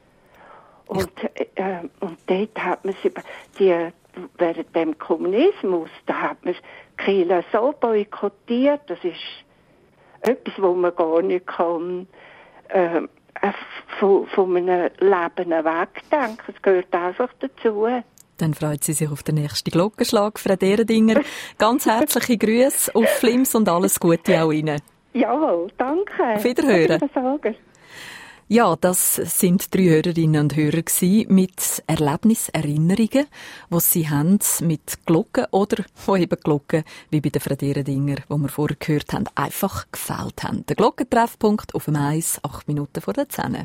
Und dort hat man während dem Kommunismus, da hat man die Kirche so boykottiert, das ist etwas, wo man gar nicht kann, von einem Leben wegdenken. Es gehört einfach dazu. Dann freut sie sich auf den nächsten Glockenschlag, Frau Deredinger. Ganz herzliche Grüße auf Flims und alles Gute auch Ihnen. Jawohl, danke. Auf Wiederhören. Ja, das sind 3 Hörerinnen und Hörer mit Erlebniserinnerungen, die sie haben mit Glocken oder wo eben Glocken, wie bei den Frau Deredinger, die wir vorher gehört haben, einfach gefällt haben. Der Glockentreffpunkt auf dem Eis, 8 Minuten vor der 10.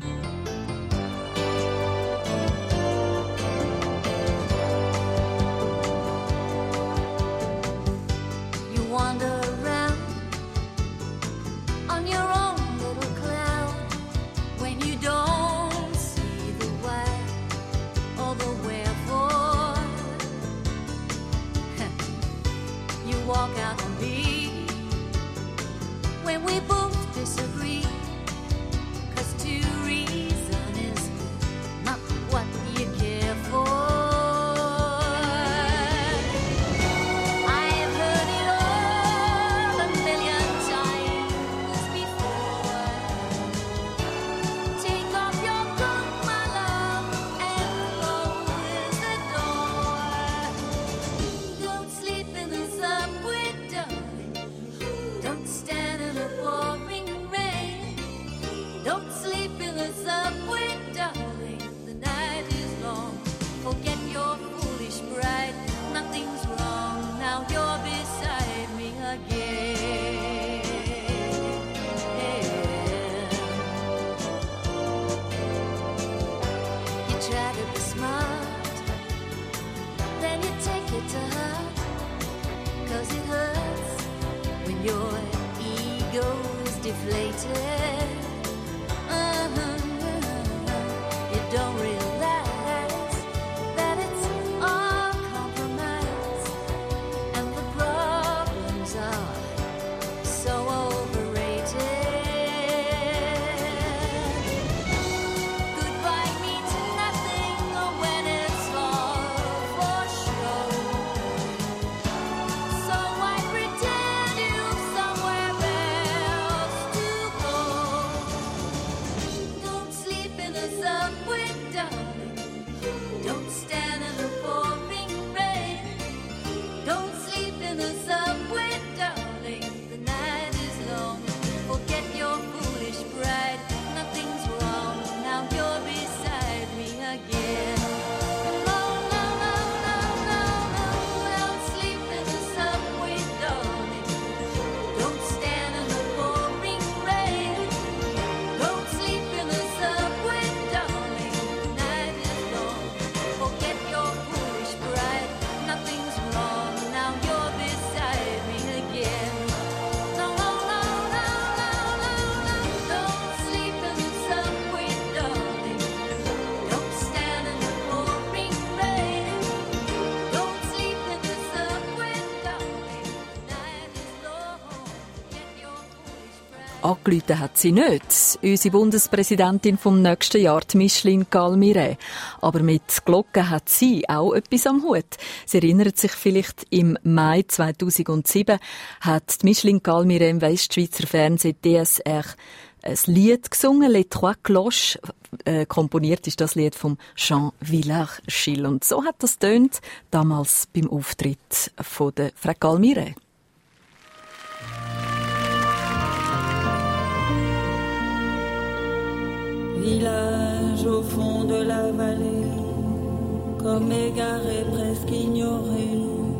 Walk out on me when we both disagree, 'cause to reason is not what you care for. I've heard it all a million times before. Take off your coat, my love, and close the door. Don't sleep in the subway, darling. Don't stand in the pouring rain. Don't sleep in the subway, darling. The night is long. Forget your foolish pride. Nothing's wrong. Now you're beside me again. You try to be smart, then you take it to heart. 'Cause it hurts when your ego is deflated. You don't realize that it's all compromise, and the problem angerufen hat sie nicht. Unsere Bundespräsidentin vom nächsten Jahr, Micheline Galmiret. Aber mit Glocken hat sie auch etwas am Hut. Sie erinnert sich vielleicht, im Mai 2007 hat Micheline Galmiret im Westschweizer Fernsehen DSR ein Lied gesungen, «Les Trois Cloches». Komponiert ist das Lied von Jean Villard-Schil. Und so hat das tönt damals beim Auftritt von der Frau Galmiret. Village au fond de la vallée, comme égaré, presque ignoré.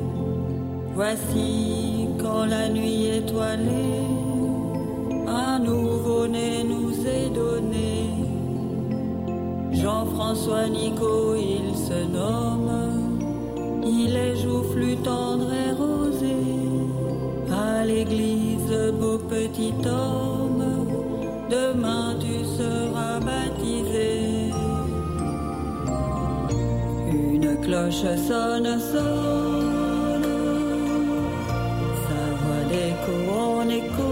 Voici quand la nuit étoilée, un nouveau-né nous est donné. Jean-François Nico, il se nomme, il est joufflu, tendre et rosé. À l'église, beau petit homme, demain tu seras baptisé. Une cloche sonne, sonne, sa voix d'écho en écho.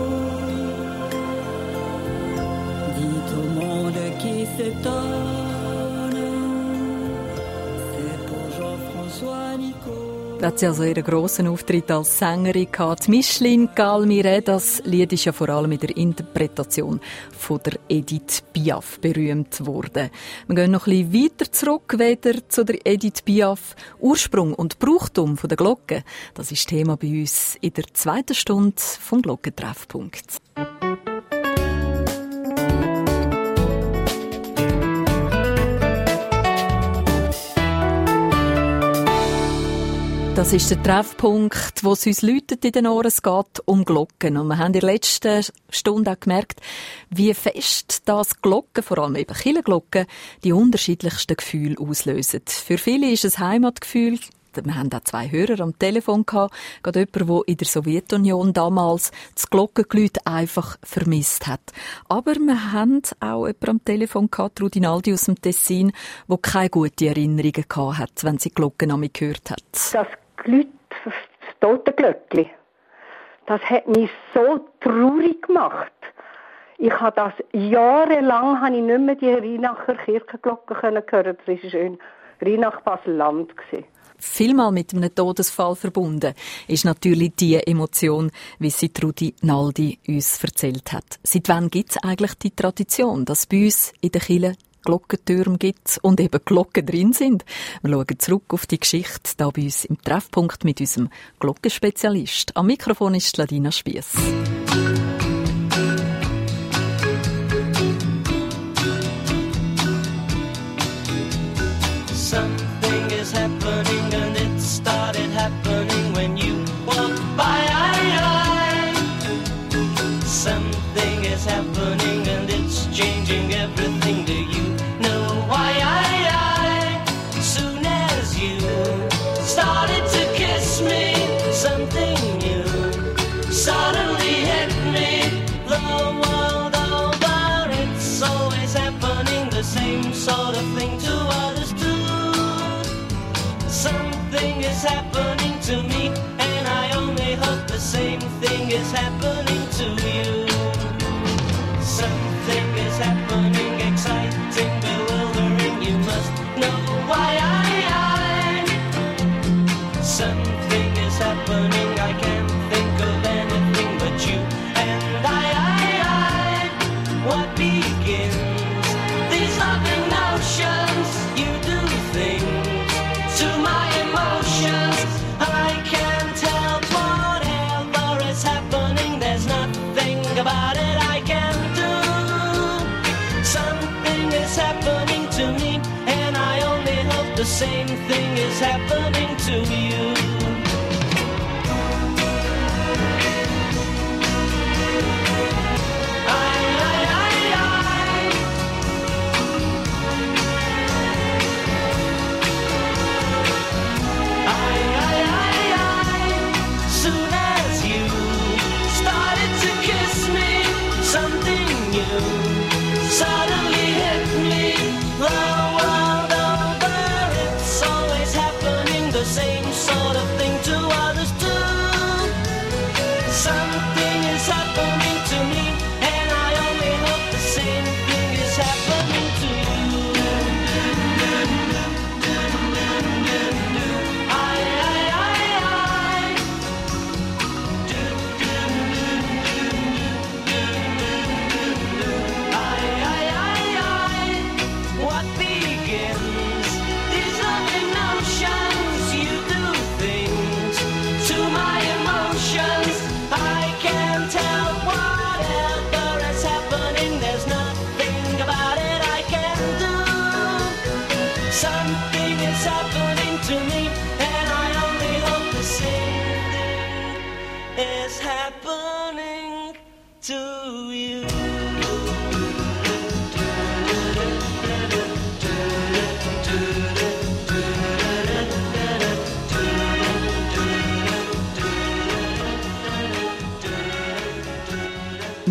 Dit au monde qui s'étonne, c'est pour Jean-François Nico. Da hat sie also ihren grossen Auftritt als Sängerin gehabt. Micheline Galmiret, das Lied ist ja vor allem mit der Interpretation von der Edith Piaf berühmt worden. Wir gehen noch ein bisschen weiter zurück, wieder zu der Edith Piaf. Ursprung und Brauchtum der Glocke, das ist Thema bei uns in der zweiten Stunde vom Glockentreffpunkt. Das ist der Treffpunkt, wo es uns läutet in den Ohren. Es geht um Glocken. Und wir haben in der letzten Stunde auch gemerkt, wie fest das Glocken, vor allem eben Kirchenglocken, die unterschiedlichsten Gefühle auslösen. Für viele ist es Heimatgefühl. Wir haben auch 2 Hörer am Telefon gehabt. Gerade jemand, der in der Sowjetunion damals das Glockengeläut einfach vermisst hat. Aber wir haben auch jemanden am Telefon gehabt, Rudi Naldi aus dem Tessin, der keine guten Erinnerungen gehabt hat, wenn sie die Glocken an mich gehört hat. Das Geläut, das Totenglöckli, das hat mich so traurig gemacht. Ich habe das jahrelang nicht mehr die Rheinacher Kirchenglocken hören können. Das war schön Rheinach-Basel-Land. Vielmal mit einem Todesfall verbunden ist natürlich die Emotion, wie sie Rudi Naldi uns erzählt hat. Seit wann gibt es eigentlich die Tradition, dass bei uns in der Kirche Glockentürme gibt und eben Glocken drin sind? Wir schauen zurück auf die Geschichte hier bei uns im Treffpunkt mit unserem Glockenspezialist. Am Mikrofon ist Ladina Spiess. Something is happening and it started happening when you walked by. Something is happening and it's changing everything. Do you know why? Soon as you started to kiss me, something new suddenly hit me. The world over, it's always happening, the same sort of thing to others too. Something is happening to me, and I only hope the same thing is happening to you. Something is happening, exciting, bewildering, you must know why. Something is happening, I can't think of anything but you and I. What begins these loving notions? You do things to my emotions. I can't help whatever is happening. There's nothing about it I can do. Something is happening to me, and I only hope the same thing is happening to you. Soon as you started to kiss me, something new suddenly hit me. The world over, it's always happening, the same sort of thing to others too. Something is happening to me, and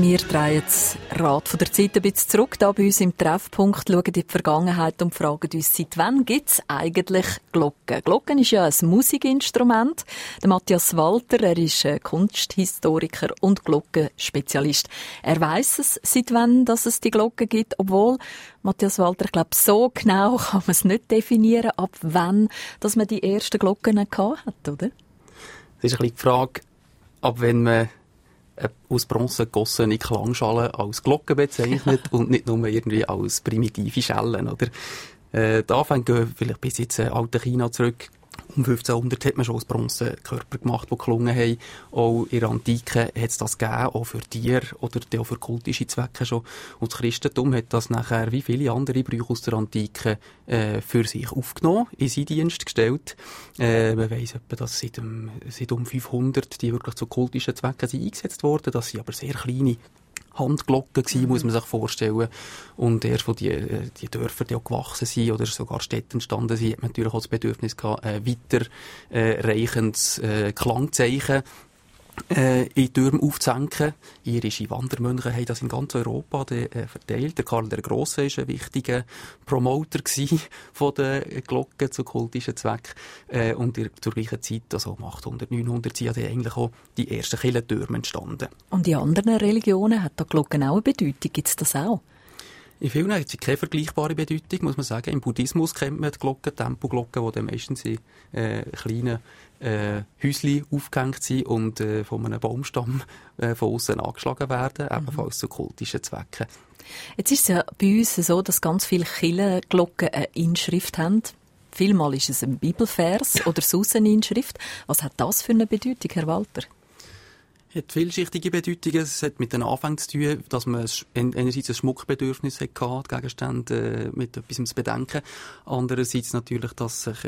Wir drehen das Rad von der Zeit ein bisschen zurück. Da bei uns im Treffpunkt schauen in die Vergangenheit und fragen uns, seit wann gibt es eigentlich Glocken? Glocken ist ja ein Musikinstrument. Der Matthias Walter, er ist Kunsthistoriker und Glockenspezialist. Er weiss es, seit wann dass es die Glocken gibt, obwohl, Matthias Walter, ich glaube, so genau kann man es nicht definieren, ab wann dass man die ersten Glocken gehabt hat, oder? Das ist ein bisschen die Frage, ab wenn man aus Bronze gegossene Klangschalen als Glocken bezeichnet und nicht nur irgendwie als primitive Schellen, oder? Die Anfänge gehen vielleicht bis ins alte China zurück. Um 1500 hat man schon aus Bronzenkörper gemacht, die geklungen haben. Auch in der Antike hat es das gegeben, auch für Tiere oder auch für kultische Zwecke schon. Und das Christentum hat das nachher, wie viele andere Brüche aus der Antike, für sich aufgenommen, in seinen Dienst gestellt. Man weiss etwa, dass seit um 500 die wirklich zu kultischen Zwecken sind eingesetzt worden. Das sind aber sehr kleine Handglocken gewesen, muss man sich vorstellen. Und erst, wo die Dörfer die auch gewachsen sind oder sogar Städte entstanden sind, hat man natürlich auch das Bedürfnis gehabt, weiterreichendes Klangzeichen in Türmen aufzuhängen. Irische Wandermönche haben das in ganz Europa verteilt. Der Karl der Grosse war ein wichtiger Promoter von den Glocken zu kultischen Zwecken. Und zur gleichen Zeit, also um 800, 900, sind ja eigentlich auch die ersten Kirchentürme entstanden. Und in anderen Religionen hat da Glocken auch eine Bedeutung. Gibt es das auch? In vielen hat sie keine vergleichbare Bedeutung, muss man sagen. Im Buddhismus kennt man die Glocken, Tempelglocken, die dann meistens in kleinen Häuschen aufgehängt sind und von einem Baumstamm von außen angeschlagen werden, ebenfalls zu kultischen Zwecken. Jetzt ist es ja bei uns so, dass ganz viele Kirchenglocken eine Inschrift haben. Vielmal ist es ein Bibelvers oder sonst eine Inschrift. Was hat das für eine Bedeutung, Herr Walter? Hat vielschichtige Bedeutungen. Es hat mit den Anfängen zu tun, dass man einerseits ein Schmuckbedürfnis hatte, die Gegenstände mit etwas zu bedenken. Andererseits natürlich, dass sich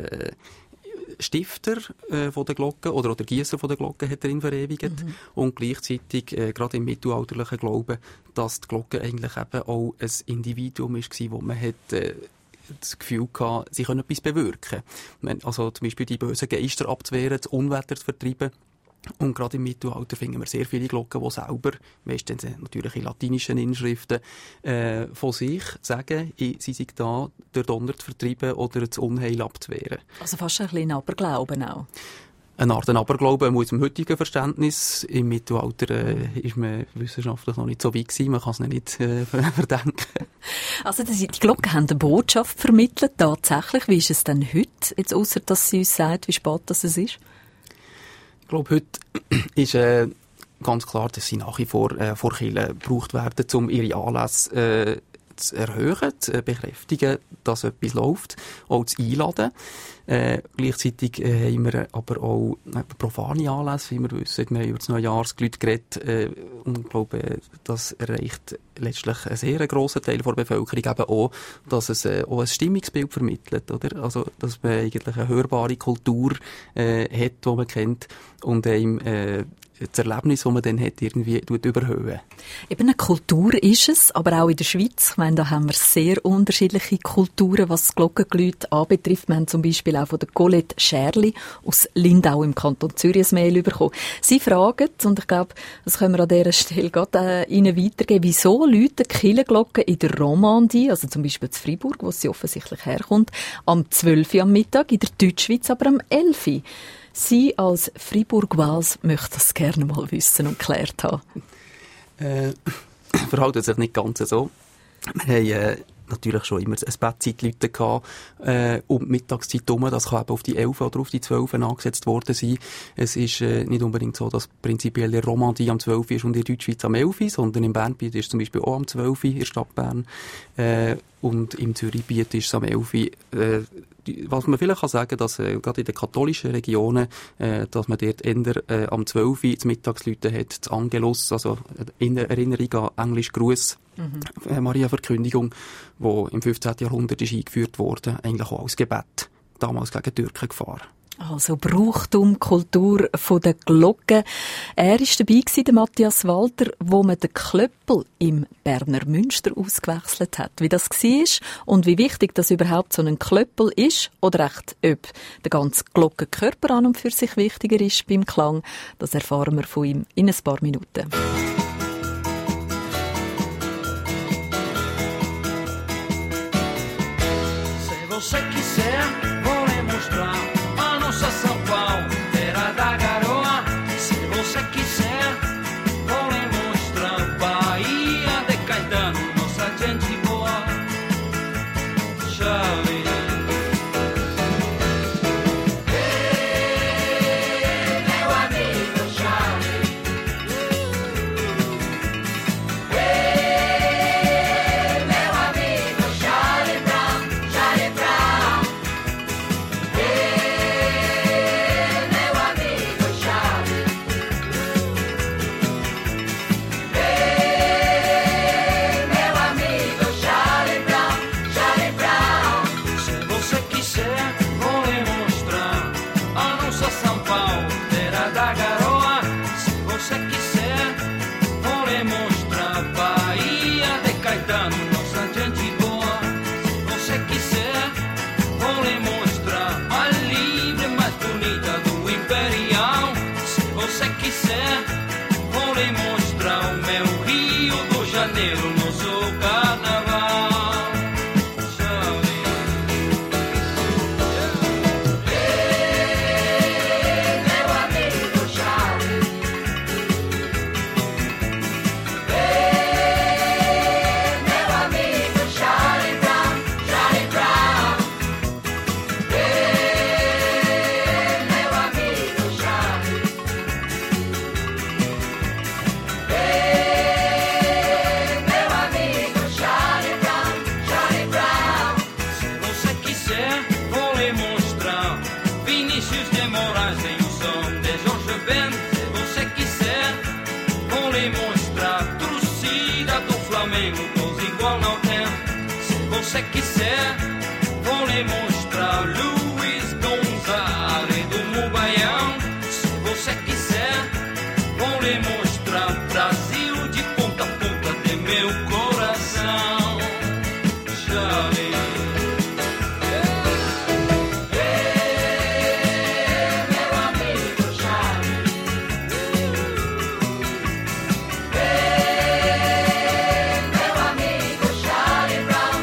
Stifter von der Glocken oder Giesser von der Glocken hat darin verewigt. Und gleichzeitig, gerade im mittelalterlichen Glauben, dass die Glocke eigentlich eben auch ein Individuum war, wo man hat das Gefühl gehabt, sie können etwas bewirken. Also zum Beispiel die bösen Geister abzuwehren, das Unwetter zu vertreiben. Und gerade im Mittelalter finden wir sehr viele Glocken, die selber, meistens natürlich in latinischen Inschriften, von sich sagen, sie sind da, den Donner zu vertreiben oder das Unheil abzuwehren. Also fast ein bisschen Aberglauben auch. Eine Art Aberglauben aus dem heutigen Verständnis. Im Mittelalter ist man wissenschaftlich noch nicht so weit gewesen, man kann es nicht verdenken. Also die Glocken haben eine Botschaft vermittelt, tatsächlich. Wie ist es denn heute, jetzt ausser dass sie uns sagt, wie spät das es ist? Ich glaube, heute ist ganz klar, dass sie nach wie vor vor Kirchen gebraucht werden, um ihre Anlässe zu erhöhen, zu bekräftigen, dass etwas läuft, auch zu einladen. Gleichzeitig haben wir aber auch profane Anlässe, wie wir wissen. Wir haben über das Neujahrsgelüt geredet und ich glaube, das erreicht letztlich einen sehr grossen Teil der Bevölkerung eben auch, dass es auch ein Stimmungsbild vermittelt, oder? Also, dass man eigentlich eine hörbare Kultur hat, die man kennt und einem das Erlebnis, das man dann hat, irgendwie überhöhen. Eben eine Kultur ist es, aber auch in der Schweiz. Ich meine, da haben wir sehr unterschiedliche Kulturen, was das Glockengeläut anbetrifft. Wir haben zum Beispiel auch von der Colette Scherli aus Lindau im Kanton Zürich ein Mail bekommen. Sie fragen, und ich glaube, das können wir an dieser Stelle gerade Ihnen weitergeben, wieso läuten Kirchenglocken in der Romandie, also zum Beispiel in Freiburg, wo sie offensichtlich herkommt, am 12 Uhr am Mittag, in der Deutschschweiz aber am 11 Uhr. Sie als Fribourg-Wals möchten das gerne mal wissen und geklärt haben. Verhalten sich nicht ganz so. Wir haben natürlich schon immer ein Bettzeitleute gehabt, um die Mittagszeit herum. Das kann eben auf die 11 oder auf die 12 angesetzt worden sein. Es ist nicht unbedingt so, dass prinzipiell die Romandie am 12 ist und die Deutschschweiz am 11, sondern im Bernbiet ist es zum Beispiel auch am 12 in der Stadt Bern. Und im Zürichbiet ist es am 11. Was man vielleicht kann sagen, dass gerade in den katholischen Regionen, dass man dort eher am 12 das Mittagsläuten hat, das Angelus, also in Erinnerung an Englisch Gruß, Maria-Verkündigung, wo im 15. Jahrhundert ist eingeführt wurde, eigentlich auch als Gebet, damals gegen Türkengefahr. Also Brauchtum, Kultur von der Glocken. Er war dabei gewesen, der Matthias Walter, wo man den Klöppel im Berner Münster ausgewechselt hat. Wie das war und wie wichtig das überhaupt so ein Klöppel ist oder echt ob der ganze Glockenkörper an und für sich wichtiger ist beim Klang, das erfahren wir von ihm in ein paar Minuten. você quiser, vou lhe mostrar a nossa São Paulo, terra da garoa. Se você quiser, vou lhe mostrar Bahia de Caetano, nossa gente boa. Chave. Se quiser, vou lhe mostrar Luiz Gonzaga do Mubaião. Se você quiser, vou lhe mostrar Brasil de ponta a ponta de meu coração. Chave. Meu amigo Chave. Meu amigo Charlie Brown.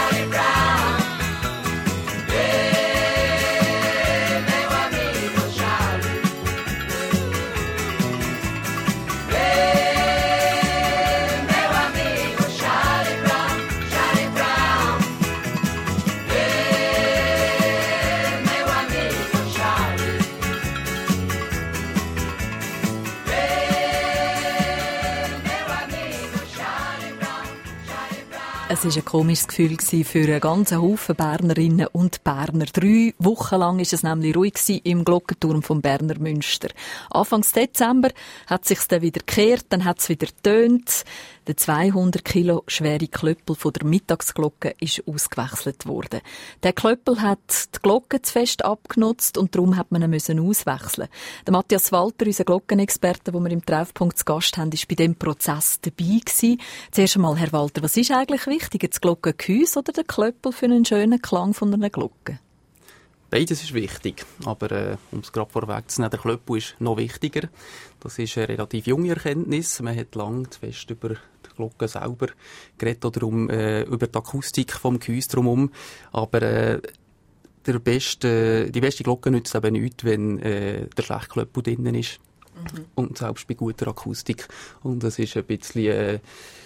Es war ein komisches Gefühl für einen ganzen Haufen Bernerinnen und Berner. 3 Wochen lang war es nämlich ruhig im Glockenturm vom Berner Münster. Anfang Dezember hat es sich dann wieder gekehrt, dann hat es wieder getönt. Der 200 Kilo schwere Klöppel von der Mittagsglocke ist ausgewechselt worden. Der Klöppel hat die Glocke zu fest abgenutzt und darum hat man ihn auswechseln. Der Matthias Walter, unser Glockenexperte, den wir im Treffpunkt zu Gast haben, war bei diesem Prozess dabei gewesen. Zuerst einmal, Herr Walter, was ist eigentlich wichtiger, das Glockengehäuse oder der Klöppel für einen schönen Klang von einer Glocke? Beides ist wichtig, aber um es gerade vorwegzunehmen, der Klöppel ist noch wichtiger. Das ist eine relativ junge Erkenntnis. Man hat lange zu fest über die Glocke selber geredet oder über die Akustik vom Gehäuse drumherum. Aber die beste Glocke nützt eben nichts, wenn der schlechte Klöppel drinnen ist. Mhm. Und selbst bei guter Akustik. Und das ist ein bisschen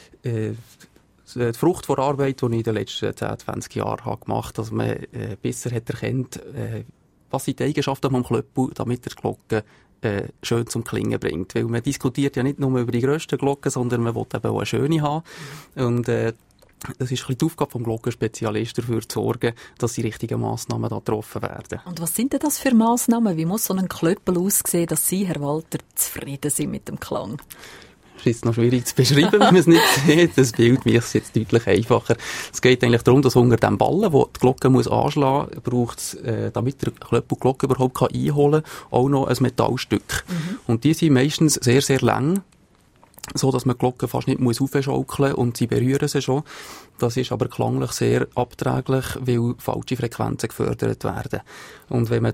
die Frucht der Arbeit, die ich in den letzten 10, 20 Jahren gemacht habe, dass man besser hat erkannt, was sind die Eigenschaften am Klöppel, damit der Glocke schön zum Klingen bringt. Weil man diskutiert ja nicht nur über die grössten Glocken, sondern man will eben auch eine schöne haben. Und das ist ein bisschen die Aufgabe des Glockenspezialisten, dafür zu sorgen, dass die richtigen Massnahmen da getroffen werden. Und was sind denn das für Massnahmen? Wie muss so ein Klöppel aussehen, dass Sie, Herr Walter, zufrieden sind mit dem Klang? Das ist jetzt noch schwierig zu beschreiben, wenn man es nicht sieht. Das Bild macht es jetzt deutlich einfacher. Es geht eigentlich darum, dass unter dem Ballen, wo die Glocke muss anschlagen muss, braucht es, damit der Klöppel die Glocke überhaupt einholen kann, auch noch ein Metallstück. Mhm. Und die sind meistens sehr, sehr lang, so dass man die Glocke fast nicht aufschaukeln muss und sie berühren sie schon. Das ist aber klanglich sehr abträglich, weil falsche Frequenzen gefördert werden. Und wenn man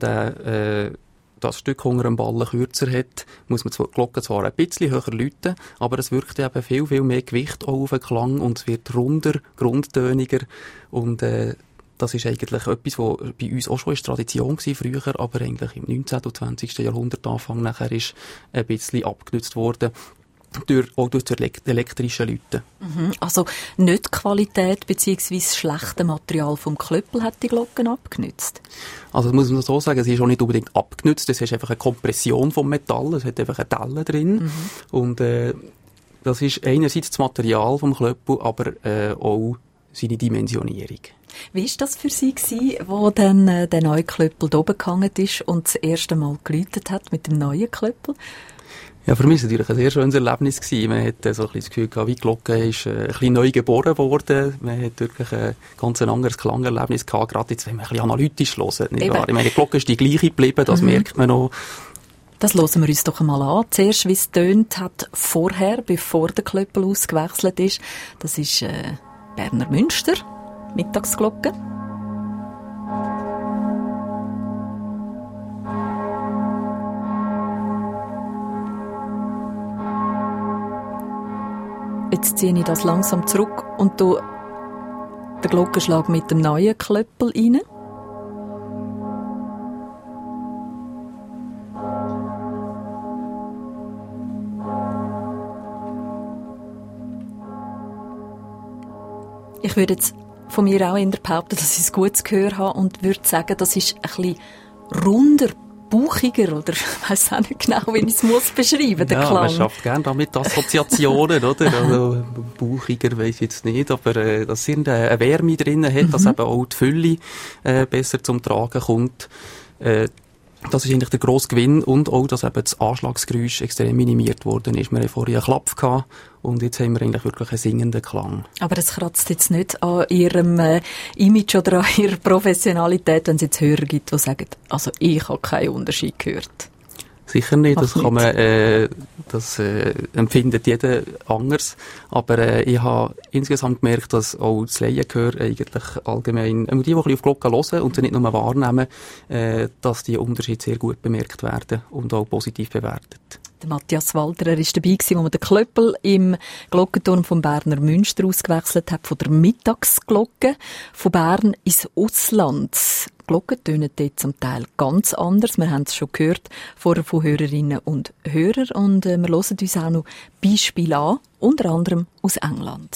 das Stück unter dem Ballen kürzer hat, muss man die Glocke zwar ein bisschen höher läuten, aber es wirkt eben viel, viel mehr Gewicht auch auf den Klang und es wird runder, grundtöniger und das ist eigentlich etwas, was bei uns auch schon Tradition war früher, aber eigentlich im 19. und 20. Jahrhundert Anfang nachher ist ein bisschen abgenutzt worden. Auch durch das elektrische Läuten. Also nicht die Qualität bzw. das schlechte Material vom Klöppel hat die Glocken abgenützt? Also das muss man so sagen, sie ist auch nicht unbedingt abgenützt, es ist einfach eine Kompression vom Metall, es hat einfach eine Delle drin und das ist einerseits das Material vom Klöppel, aber auch seine Dimensionierung. Wie war das für Sie wo dann der neue Klöppel da oben gehangen ist und das erste Mal geläutet hat mit dem neuen Klöppel? Ja, für mich war es natürlich ein sehr schönes Erlebnis gewesen. Man hat so ein bisschen das Gefühl gehabt, wie die Glocke ist ein bisschen neu geboren worden. Man hat wirklich ein ganz anderes Klangerlebnis gehabt, gerade jetzt, wenn man ein bisschen analytisch hört. Nicht wahr? Ich meine, die Glocke ist die gleiche geblieben, das merkt man noch. Das hören wir uns doch einmal an. Zuerst, wie es tönt hat vorher, bevor der Klöppel ausgewechselt ist. Das ist Berner Münster, Mittagsglocke. Jetzt ziehe ich das langsam zurück und tue den Glockenschlag mit dem neuen Klöppel rein. Ich würde jetzt von mir auch eher behaupten, dass ich ein gutes Gehör habe und würde sagen, das ist ein bisschen runder, bauchiger, oder ich weiss auch nicht genau, wie ich es muss beschreiben, der Klang. Man schafft gerne damit Assoziationen, oder? Also, bauchiger weiss ich jetzt nicht, aber dass irgendeine Wärme drin hat, dass eben auch die Fülle besser zum Tragen kommt. Das ist eigentlich der grosse Gewinn und auch, dass eben das Anschlagsgeräusch extrem minimiert worden ist. Wir hatten vorhin einen Klapp gehabt und jetzt haben wir eigentlich wirklich einen singenden Klang. Aber das kratzt jetzt nicht an Ihrem Image oder an Ihrer Professionalität, wenn es jetzt Hörer gibt, die sagen, also ich habe keinen Unterschied gehört. Sicher nicht, das kann man, das empfindet jeder anders. Aber ich habe insgesamt gemerkt, dass auch das Laiengehör eigentlich allgemein, die ein bisschen auf Glocken hören und sie nicht nur wahrnehmen, dass die Unterschiede sehr gut bemerkt werden und auch positiv bewertet. Der Matthias Walterer war dabei, als man den Klöppel im Glockenturm von Berner Münster ausgewechselt hat, von der Mittagsglocke von Bern ins Ausland. Die Glocken tönen dort zum Teil ganz anders. Wir haben es schon gehört, vorher von Hörerinnen und Hörern. Und wir hören uns auch noch Beispiele an, unter anderem aus England.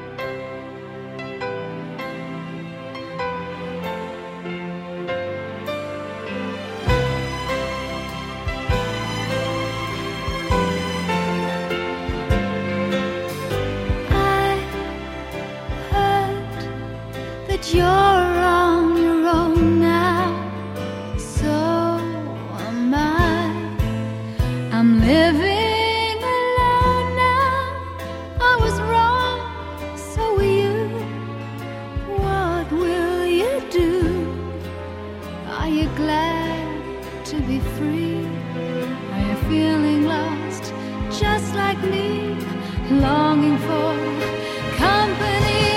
You're on your own now, so am I. I'm living alone now. I was wrong, so were you. What will you do? Are you glad to be free? Are you feeling lost, just like me, longing for company?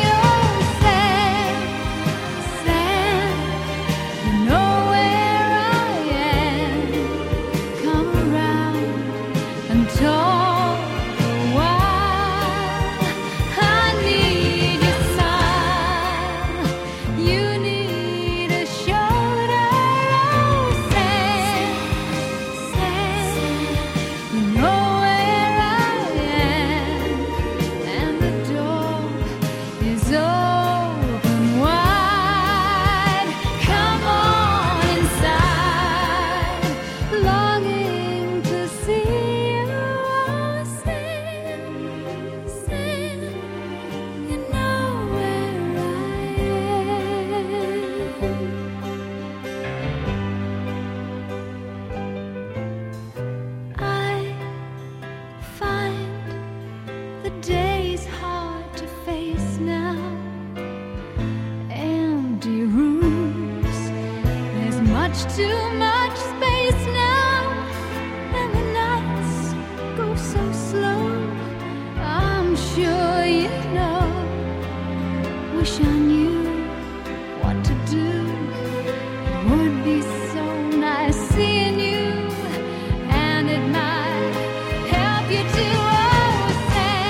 Too much space now, and the nights go so slow. I'm sure you know. Wish I knew what to do. It would be so nice seeing you, and it might help you to. Oh,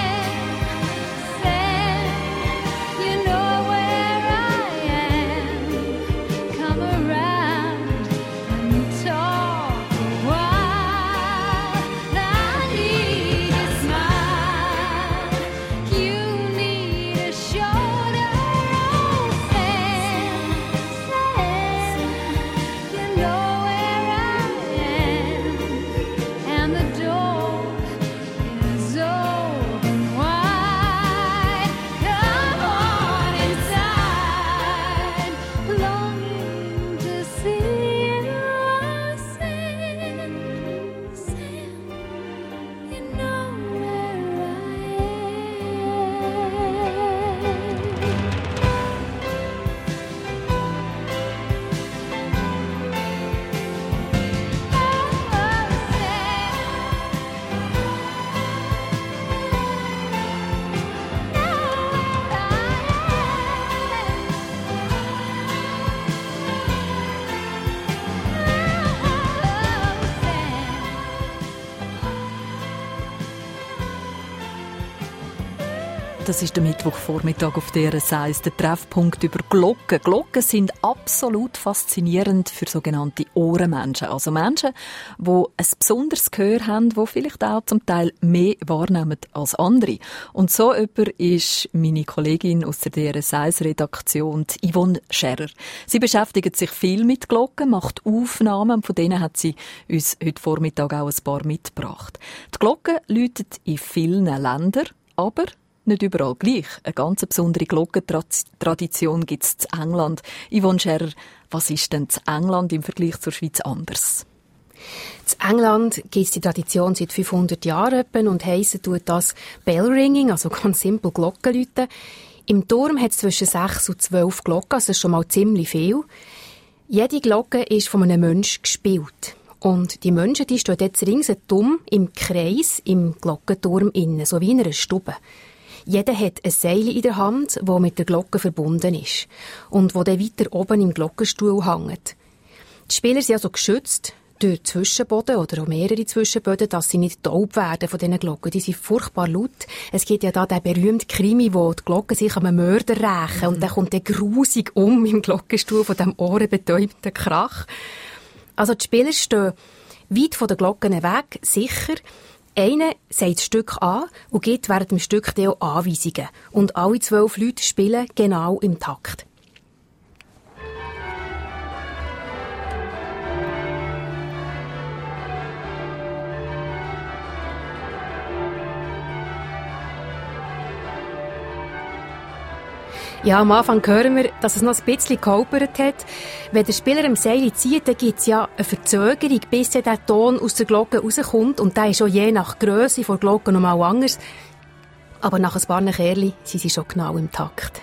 Sam, you know where I am. Das ist der Mittwochvormittag auf DRS 1, der Treffpunkt über Glocken. Glocken sind absolut faszinierend für sogenannte Ohrenmenschen. Also Menschen, die ein besonderes Gehör haben, die vielleicht auch zum Teil mehr wahrnehmen als andere. Und so jemand ist meine Kollegin aus der DRS 1 Redaktion, Yvonne Scherrer. Sie beschäftigt sich viel mit Glocken, macht Aufnahmen, und von denen hat sie uns heute Vormittag auch ein paar mitgebracht. Die Glocke läutet in vielen Ländern, aber nicht überall gleich. Eine ganz besondere Glockentradition gibt es in England. Yvonne Scherrer, was ist denn in England im Vergleich zur Schweiz anders? In England gibt es die Tradition seit 500 Jahren und heissen tut das Bellringing, also ganz simpel Glockenläuten. Im Turm hat es zwischen 6 und 12 Glocken, also das ist schon mal ziemlich viel. Jede Glocke ist von einem Menschen gespielt. Und die Menschen, die stehen jetzt ringsherum im Kreis im Glockenturm innen, so wie in einer Stube. Jeder hat ein Seil in der Hand, das mit der Glocke verbunden ist und wo dann weiter oben im Glockenstuhl hängt. Die Spieler sind also geschützt durch Zwischenboden oder auch mehrere Zwischenböden, dass sie nicht taub werden von diesen Glocken. Die sind furchtbar laut. Es gibt ja da den berühmten Krimi, wo die Glocken sich an einem Mörder rächen und dann kommt der grusig im Glockenstuhl von dem ohrenbetäubenden Krach. Also die Spieler stehen weit von den Glocken weg, sicher. Einer sagt das Stück an und gibt während dem Stück auch Anweisungen. Und alle 12 Leute spielen genau im Takt. Ja, am Anfang hören wir, dass es noch ein bisschen geholpert hat. Wenn der Spieler am Seil zieht, dann gibt es ja eine Verzögerung, bis der Ton aus der Glocke rauskommt. Und der ist auch je nach Grösse der Glocke noch mal anders. Aber nach ein paar Kerli sind sie schon genau im Takt.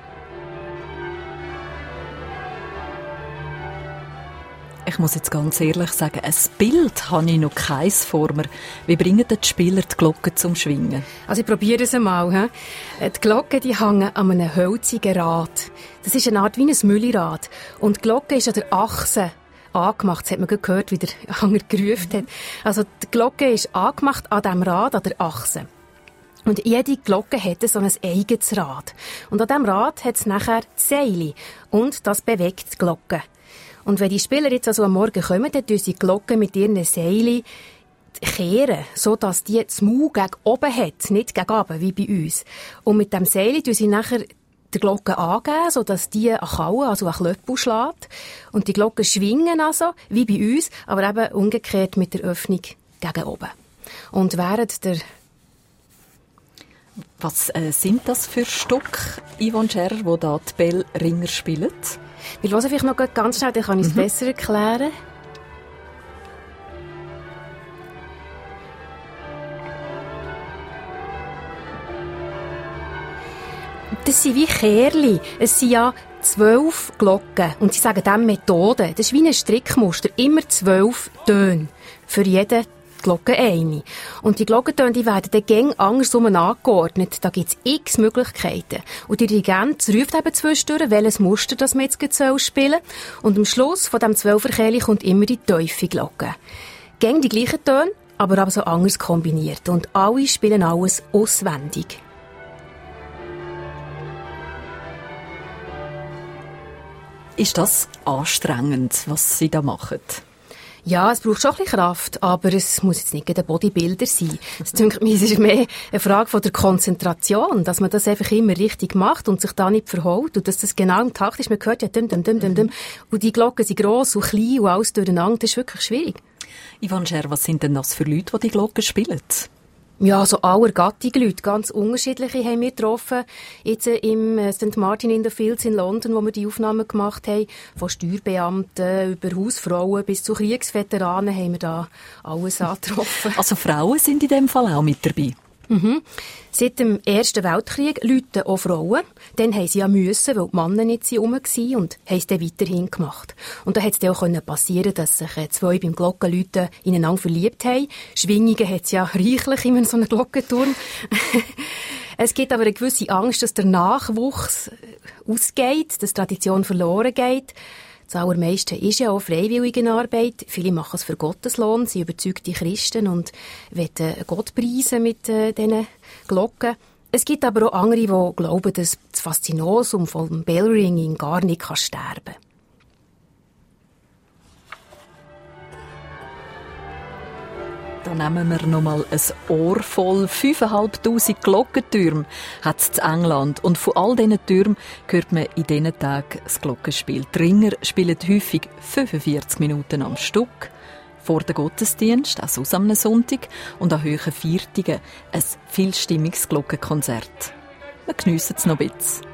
Ich muss jetzt ganz ehrlich sagen, ein Bild habe ich noch keins vor mir. Wie bringen die Spieler die Glocken zum Schwingen? Also ich probiere es einmal. Die Glocken die hängen an einem hölzigen Rad. Das ist eine Art wie ein Müllrad. Und die Glocke ist an der Achse angemacht. Das hat man gehört, wie der Hanger gerufen hat. Also die Glocke ist angemacht an diesem Rad, an der Achse. Und jede Glocke hat so ein eigenes Rad. Und an diesem Rad hat es nachher Seile. Und das bewegt die Glocke. Und wenn die Spieler jetzt also am Morgen kommen, dann tun sie die Glocke mit ihren Seilen kehren, sodass die das Maul gegen oben hat, nicht gegen unten, wie bei uns. Und mit dem Seil tun sie nachher die Glocke angeben, sodass die an Kauen, also an Klöppel schlägt. Und die Glocken schwingen also, wie bei uns, aber eben umgekehrt mit der Öffnung gegen oben. Und während der... Was sind das für Stücke, Yvonne Scherrer, die da die Bellringer spielen? Wir hören vielleicht noch ganz schnell, dann kann ich es besser erklären. Das sind wie Kerli. Es sind ja 12 Glocken. Und sie sagen dem Methode. Das ist wie ein Strickmuster. Immer 12 Töne. Für jede Glocke eine. Und die Glockentöne, die werden dann gäng andersrum angeordnet. Da gibt es x Möglichkeiten. Und der Dirigent ruft eben zwischendurch, welches Muster das man jetzt spielen soll. Und am Schluss von diesem 12er-Kehle kommt immer die tiefe Glocke. Gäng die gleichen Töne, aber so anders kombiniert. Und alle spielen alles auswendig. Ist das anstrengend, was Sie da machen? Ja, es braucht schon ein bisschen Kraft, aber es muss jetzt nicht ein Bodybuilder sein. Es denke mir, es ist mehr eine Frage von der Konzentration, dass man das einfach immer richtig macht und sich da nicht verhaut und dass das genau im Takt ist. Man hört ja dum, dum, dum, dum, dum. Und die Glocken sind gross und klein und alles durcheinander. Das ist wirklich schwierig. Yvonne Scherrer, was sind denn das für Leute, die Glocken spielen? Ja, so aller Gattung Leute. Ganz unterschiedliche haben wir getroffen. Jetzt im St. Martin in the Fields in London, wo wir die Aufnahmen gemacht haben. Von Steuerbeamten über Hausfrauen bis zu Kriegsveteranen haben wir da alles angetroffen. Also Frauen sind in dem Fall auch mit dabei? Mhm. Seit dem Ersten Weltkrieg läuten auch Frauen. Dann haben sie ja müssen, weil die Männer nicht rum waren und haben es dann weiterhin gemacht. Und da hat es dann auch passieren, dass sich zwei beim Glockenläuten ineinander verliebt haben. Schwingungen hat es ja reichlich in so einem Glockenturm. Es gibt aber eine gewisse Angst, dass der Nachwuchs ausgeht, dass die Tradition verloren geht. Das Allermeiste ist ja auch Freiwilligenarbeit. Viele machen es für Gotteslohn, sind überzeugte Christen und wollen Gott preisen mit diesen Glocken. Es gibt aber auch andere, die glauben, dass das Faszinosum vom Bellringing gar nicht sterben kann. Da nehmen wir noch mal ein Ohr voll. 5'500 Glockentürme hat es in England. Und von all diesen Türmen hört man in diesen Tagen das Glockenspiel. Die Ringer spielen häufig 45 Minuten am Stück. Vor dem Gottesdienst, auch sonst am Sonntag, und an hohen Feiertagen ein vielstimmiges Glockenkonzert. Wir geniessen es noch ein bisschen.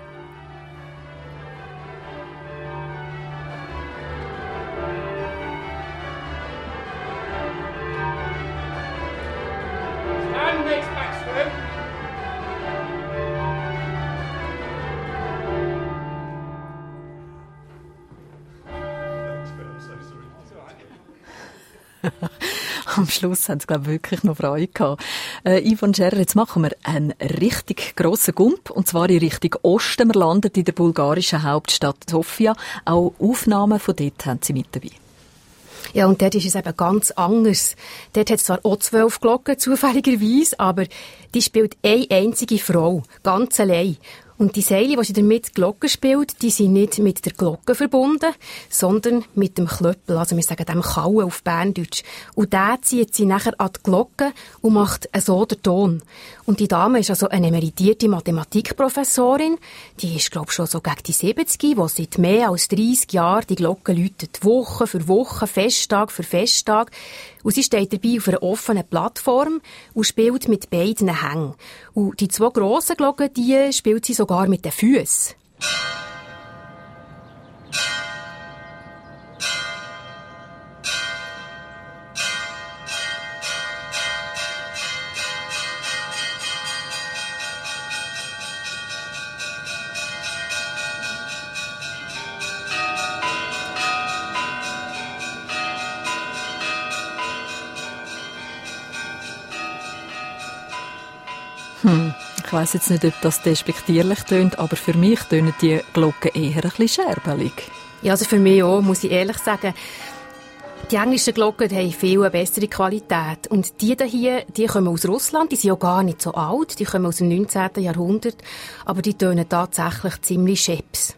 Am Schluss haben sie, glaube ich, wirklich noch Freude gehabt. Yvonne Scherer, jetzt machen wir einen richtig grossen Gump, und zwar in Richtung Osten. Wir landen in der bulgarischen Hauptstadt Sofia. Auch Aufnahmen von dort haben sie mit dabei. Ja, und dort ist es eben ganz anders. Dort hat es zwar auch 12 Glocken, zufälligerweise, aber die spielt eine einzige Frau, ganz allein. Und die Seile, die sie damit Glocken spielt, die sind nicht mit der Glocke verbunden, sondern mit dem Klöppel, also wir sagen dem Kauen auf Berndeutsch. Und der zieht sie nachher an die Glocke und macht so den Ton. Und die Dame ist also eine emeritierte Mathematikprofessorin. Die ist, glaube ich, schon so gegen die 70, die seit mehr als 30 Jahren die Glocke läutet. Woche für Woche, Festtag für Festtag. Und sie steht dabei auf einer offenen Plattform und spielt mit beiden Hängen. Und die 2 grossen Glocken, die spielt sie sogar mit den Füssen. Ich weiss jetzt nicht, ob das despektierlich tönt, aber für mich tönen die Glocken eher ein bisschen scherbelig. Ja, also für mich auch, muss ich ehrlich sagen. Die englischen Glocken haben viel eine bessere Qualität. Und die hier, die kommen aus Russland, die sind auch gar nicht so alt, die kommen aus dem 19. Jahrhundert, aber die tönen tatsächlich ziemlich scheps.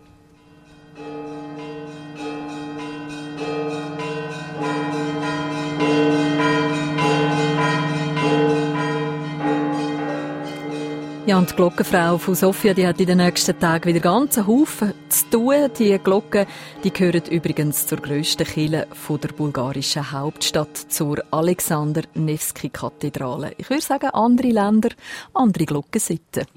Ja, und die Glockenfrau von Sofia, die hat in den nächsten Tagen wieder ganz einen Haufen zu tun. Die Glocken, die gehören übrigens zur grössten Kirche der bulgarischen Hauptstadt, zur Alexander Nevsky-Kathedrale. Ich würde sagen, andere Länder, andere Glockenseiten.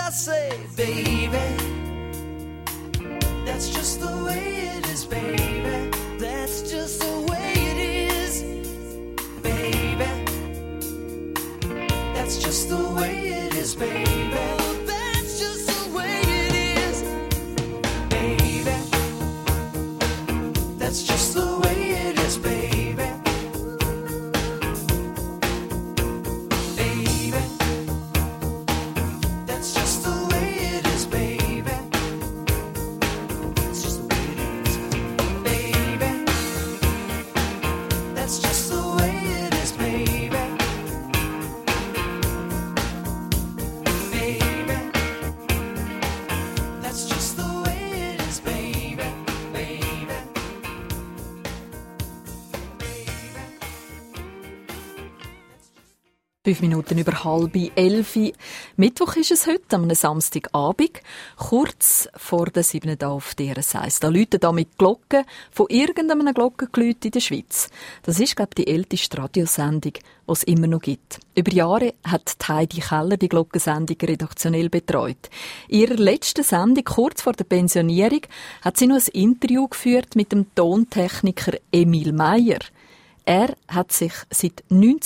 I say, baby, that's just the way it is, baby. That's just the way it is, baby. That's just the way it is, baby. That's just the way it is, baby. That's just the way it is, baby. Baby. That's just the way it is, baby. It's just the way it is, baby. That's just the way it is, baby. Baby. That's just the way it is, baby. Baby. 5 Minuten über 10:30. Mittwoch ist es heute, am Samstagabend, kurz vor der 7. auf DRS1. Da läuten da mit Glocken von irgendeinem Glockengeläut in der Schweiz. Das ist, glaube ich, die älteste Radiosendung, die es immer noch gibt. Über Jahre hat Heidi Keller die Glockensendung redaktionell betreut. In ihrer letzten Sendung, kurz vor der Pensionierung, hat sie noch ein Interview geführt mit dem Tontechniker Emil Meyer. Er hat sich seit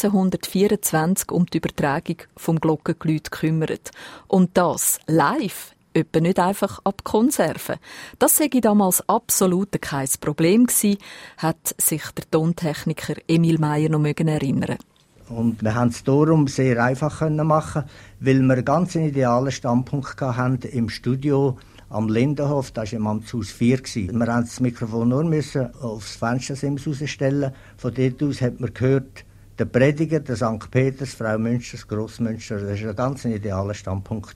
1924 um die Übertragung vom Glockengeläut gekümmert. Und das live, etwa nicht einfach ab Konserven. Das sei damals absolut kein Problem gewesen, hat sich der Tontechniker Emil Meyer noch erinnern. Und wir haben es darum sehr einfach machen, weil wir einen ganz idealen Standpunkt hatten im Studio am Lindenhof. Das war im Amtshaus 4. Wir mussten das Mikrofon nur aufs Fenstersims rausstellen. Von dort aus hat man gehört, der Prediger, der St. Peters, Frau Münster, das Grossmünster. Das war ein ganz idealer Standpunkt.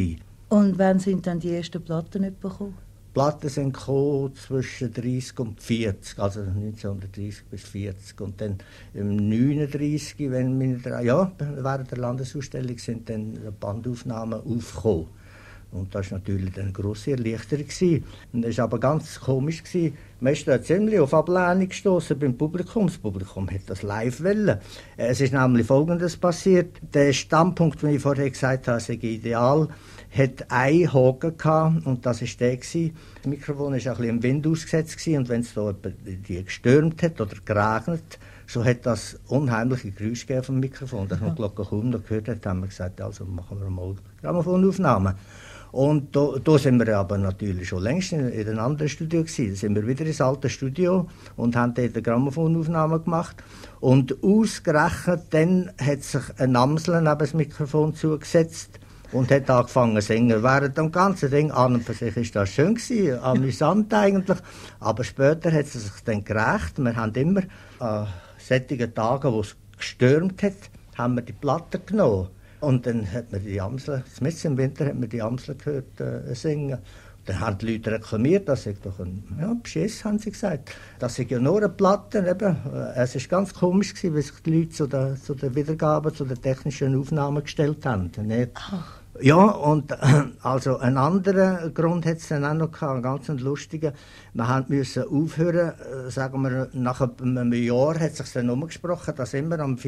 Und wann sind dann die ersten Platten gekommen? Die Platten sind gekommen zwischen 30 und 40, also 1930 bis 40. Und dann im 39, während der Landesausstellung, sind dann Bandaufnahmen aufgekommen. Und das war natürlich eine grosse Erleichterung. Und das war aber ganz komisch. Man ist da ziemlich auf Ablehnung gestoßen beim Publikum. Das Publikum hat das live wollen. Es ist nämlich Folgendes passiert. Der Standpunkt, den ich vorher gesagt habe, sei ideal, hat einen Haken gehabt, und das war der. Das Mikrofon war ein bisschen im Wind ausgesetzt und wenn es da die gestürmt hat oder geregnet, so hat das unheimliche Geräusche gegeben vom Mikrofon. Dass man die Glocke kaum noch gehört hat, haben wir gesagt, also machen wir mal Grammofonaufnahmen. Und da sind wir aber natürlich schon längst in einem anderen Studio gewesen. Da sind wir wieder ins alte Studio und haben dort eine Grammofonaufnahme gemacht. Und ausgerechnet dann hat sich ein Amsel neben das Mikrofon zugesetzt und hat angefangen zu singen. Während dem ganzen Ding an und für sich ist das schön gewesen, amüsant eigentlich. Aber später hat es sich dann gerecht. Wir haben immer an solchen Tagen, wo es gestürmt hat, haben wir die Platte genommen. Und dann hat man die Amsel, mitten im Winter hat man die Amsel gehört singen. Dann haben die Leute reklamiert, das sei doch ein Beschiss, haben sie gesagt. Das sei ja nur eine Platte. Eben. Es war ganz komisch, wie sich die Leute zu der Wiedergabe, zu den technischen Aufnahmen gestellt haben. Ja, und also einen anderen Grund hat es dann auch noch gehabt, einen ganz lustigen. Wir mussten aufhören, sagen wir, nach einem Jahr hat es sich dann umgesprochen, dass immer am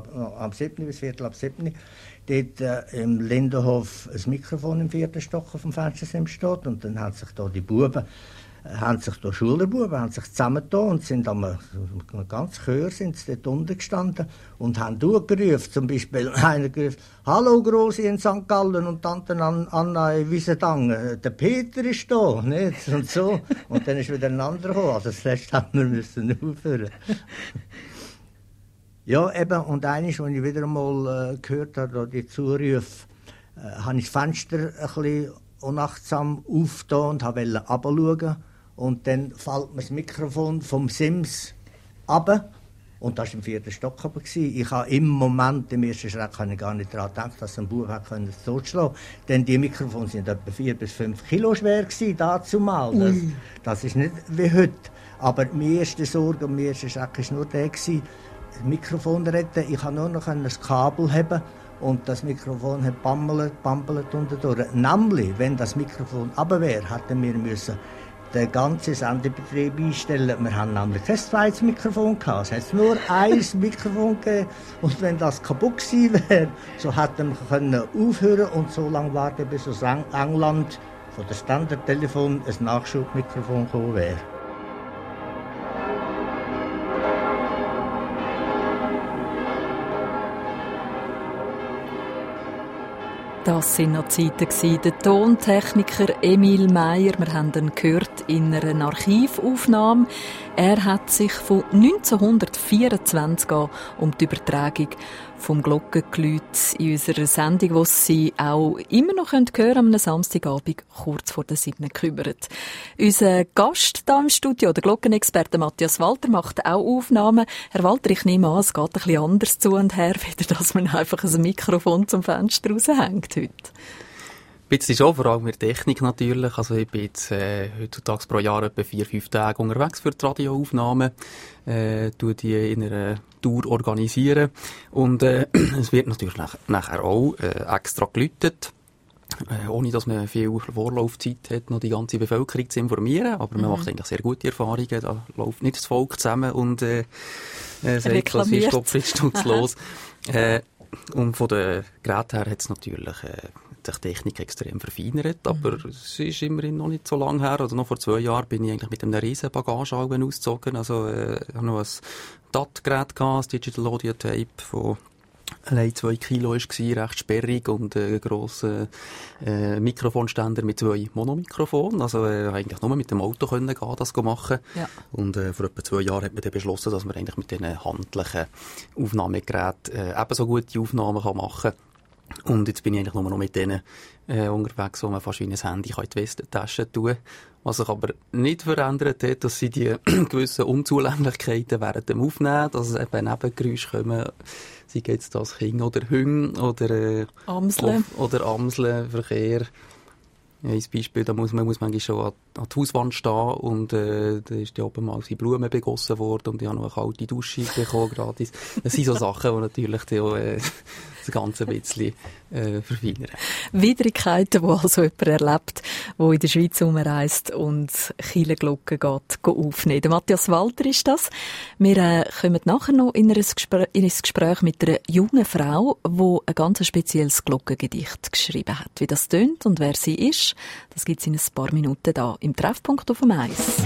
7. bis 7. dort im Lindenhof ein Mikrofon im 4. Stock auf dem Fenstersims steht. Und dann haben sich da die Buben, Schulerbuben, haben sich zusammengetan und sind am ganz Chör sind sie dort unten gestanden und haben durchgerufen. Zum Beispiel einer gerufen, «Hallo Grossi in St. Gallen und Tante Anna in Wiesendangen, der Peter ist da», nicht? Und so. Und dann ist wieder ein anderer gekommen. Also das letzte haben wir müssen aufhören. Ja, eben, und eines, als ich wieder einmal gehört habe, die Zurufe, habe ich das Fenster ein bisschen unachtsam aufgetan und wollte runterschauen. Und dann fällt mir das Mikrofon vom Sims runter. Und das war im 4. Stock. Ich habe im Moment, im ersten Schreck, habe ich gar nicht daran gedacht, dass ein Bub totschlagen konnte. Denn die Mikrofone waren etwa 4 bis 5 Kilo schwer dazumal. Das ist nicht wie heute. Aber meine erste Sorge und mein erster Schreck war nur der, das Mikrofon retten. Ich konnte nur noch das Kabel haben. Und das Mikrofon hat bammelt unterdurch. Nämlich, wenn das Mikrofon runter wäre, hätten wir müssen den ganzen Sendebetrieb einstellen. Wir haben nämlich kein zweites Mikrofon gehabt. Es hat nur ein Mikrofon gegeben. Und wenn das kaputt gewesen wäre, so hätten wir können aufhören und so lange warten, bis aus England von der Standardtelefon ein Nachschubmikrofon gekommen wäre. Das waren noch Zeiten gewesen. Der Tontechniker Emil Meyer, wir haben ihn gehört in einer Archivaufnahme. Er hat sich von 1924 an um die Übertragung vom Glockengeläut in unserer Sendung, die Sie auch immer noch hören können, am Samstagabend kurz vor der 7 gekümmert. Unser Gast hier im Studio, der Glockenexperte Matthias Walter, macht auch Aufnahmen. Herr Walter, ich nehme an, es geht ein bisschen anders zu und her, wieder, dass man einfach ein Mikrofon zum Fenster raushängt heute. Ein bisschen schon, vor allem mit Technik natürlich. Also ich bin jetzt heutzutage pro Jahr etwa 4-5 Tage unterwegs für die Radioaufnahmen, tue die in einer Tour organisieren und es wird natürlich nachher auch extra geläutet, ohne dass man viel Vorlaufzeit hat, noch die ganze Bevölkerung zu informieren, aber man macht eigentlich sehr gute Erfahrungen, da läuft nicht das Volk zusammen und sagt, was ist Gottfried los. Und von den Geräten her hat es natürlich die Technik extrem verfeinert, aber es ist immerhin noch nicht so lange her. Also noch vor 2 Jahren bin ich eigentlich mit einem riesen Bagagealben ausgezogen. Also ich habe noch ein DAT-Gerät gehabt, ein Digital Audio Tape, von allein 2 Kilo war, recht sperrig und ein grosser Mikrofonständer mit 2 Monomikrofonen. Also eigentlich nur mit dem Auto gehen, das machen. Ja. Und vor etwa 2 Jahren hat man dann beschlossen, dass man eigentlich mit diesen handlichen Aufnahmegeräten ebenso gute Aufnahmen machen kann. Und jetzt bin ich eigentlich nur noch mit denen unterwegs, wo man fast wie ein Handy in die Westentasche tun kann. Was sich aber nicht verändert hat, dass sie die gewissen Unzulänglichkeiten während dem Aufnehmen, dass es eben Nebengeräusche kommen, sei jetzt das Kind oder Hüng oder Amseln, Verkehr. Ein Beispiel, da muss man manchmal schon an die Hauswand stehen und da ist oben mal seine Blumen begossen worden und ich habe noch eine kalte Dusche bekommen gratis. Das sind so Sachen, die natürlich das Ganze ein bisschen verfeinern. Widrigkeiten, die also jemand erlebt, der in der Schweiz umreist und Kirchenglocken geht aufnehmen. Der Matthias Walter ist das. Wir kommen nachher noch in ein Gespräch mit einer jungen Frau, die ein ganz spezielles Glockengedicht geschrieben hat. Wie das tönt und wer sie ist, das gibt es in ein paar Minuten da im Treffpunkt auf dem Eis.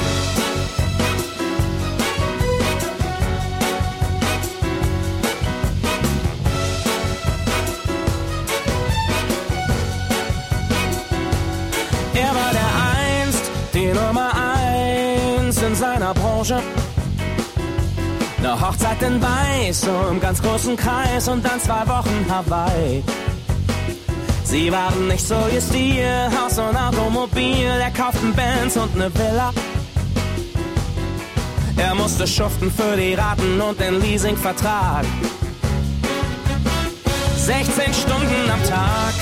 Er war der einst die Nummer 1 in seiner Branche. Eine Hochzeit in Weiß, so im ganz großen Kreis und dann 2 Wochen Hawaii. Sie waren nicht so ihr Stil, Haus und Automobil, er kaufte einen Benz und eine Villa. Er musste schuften für die Raten und den Leasingvertrag. 16 Stunden am Tag.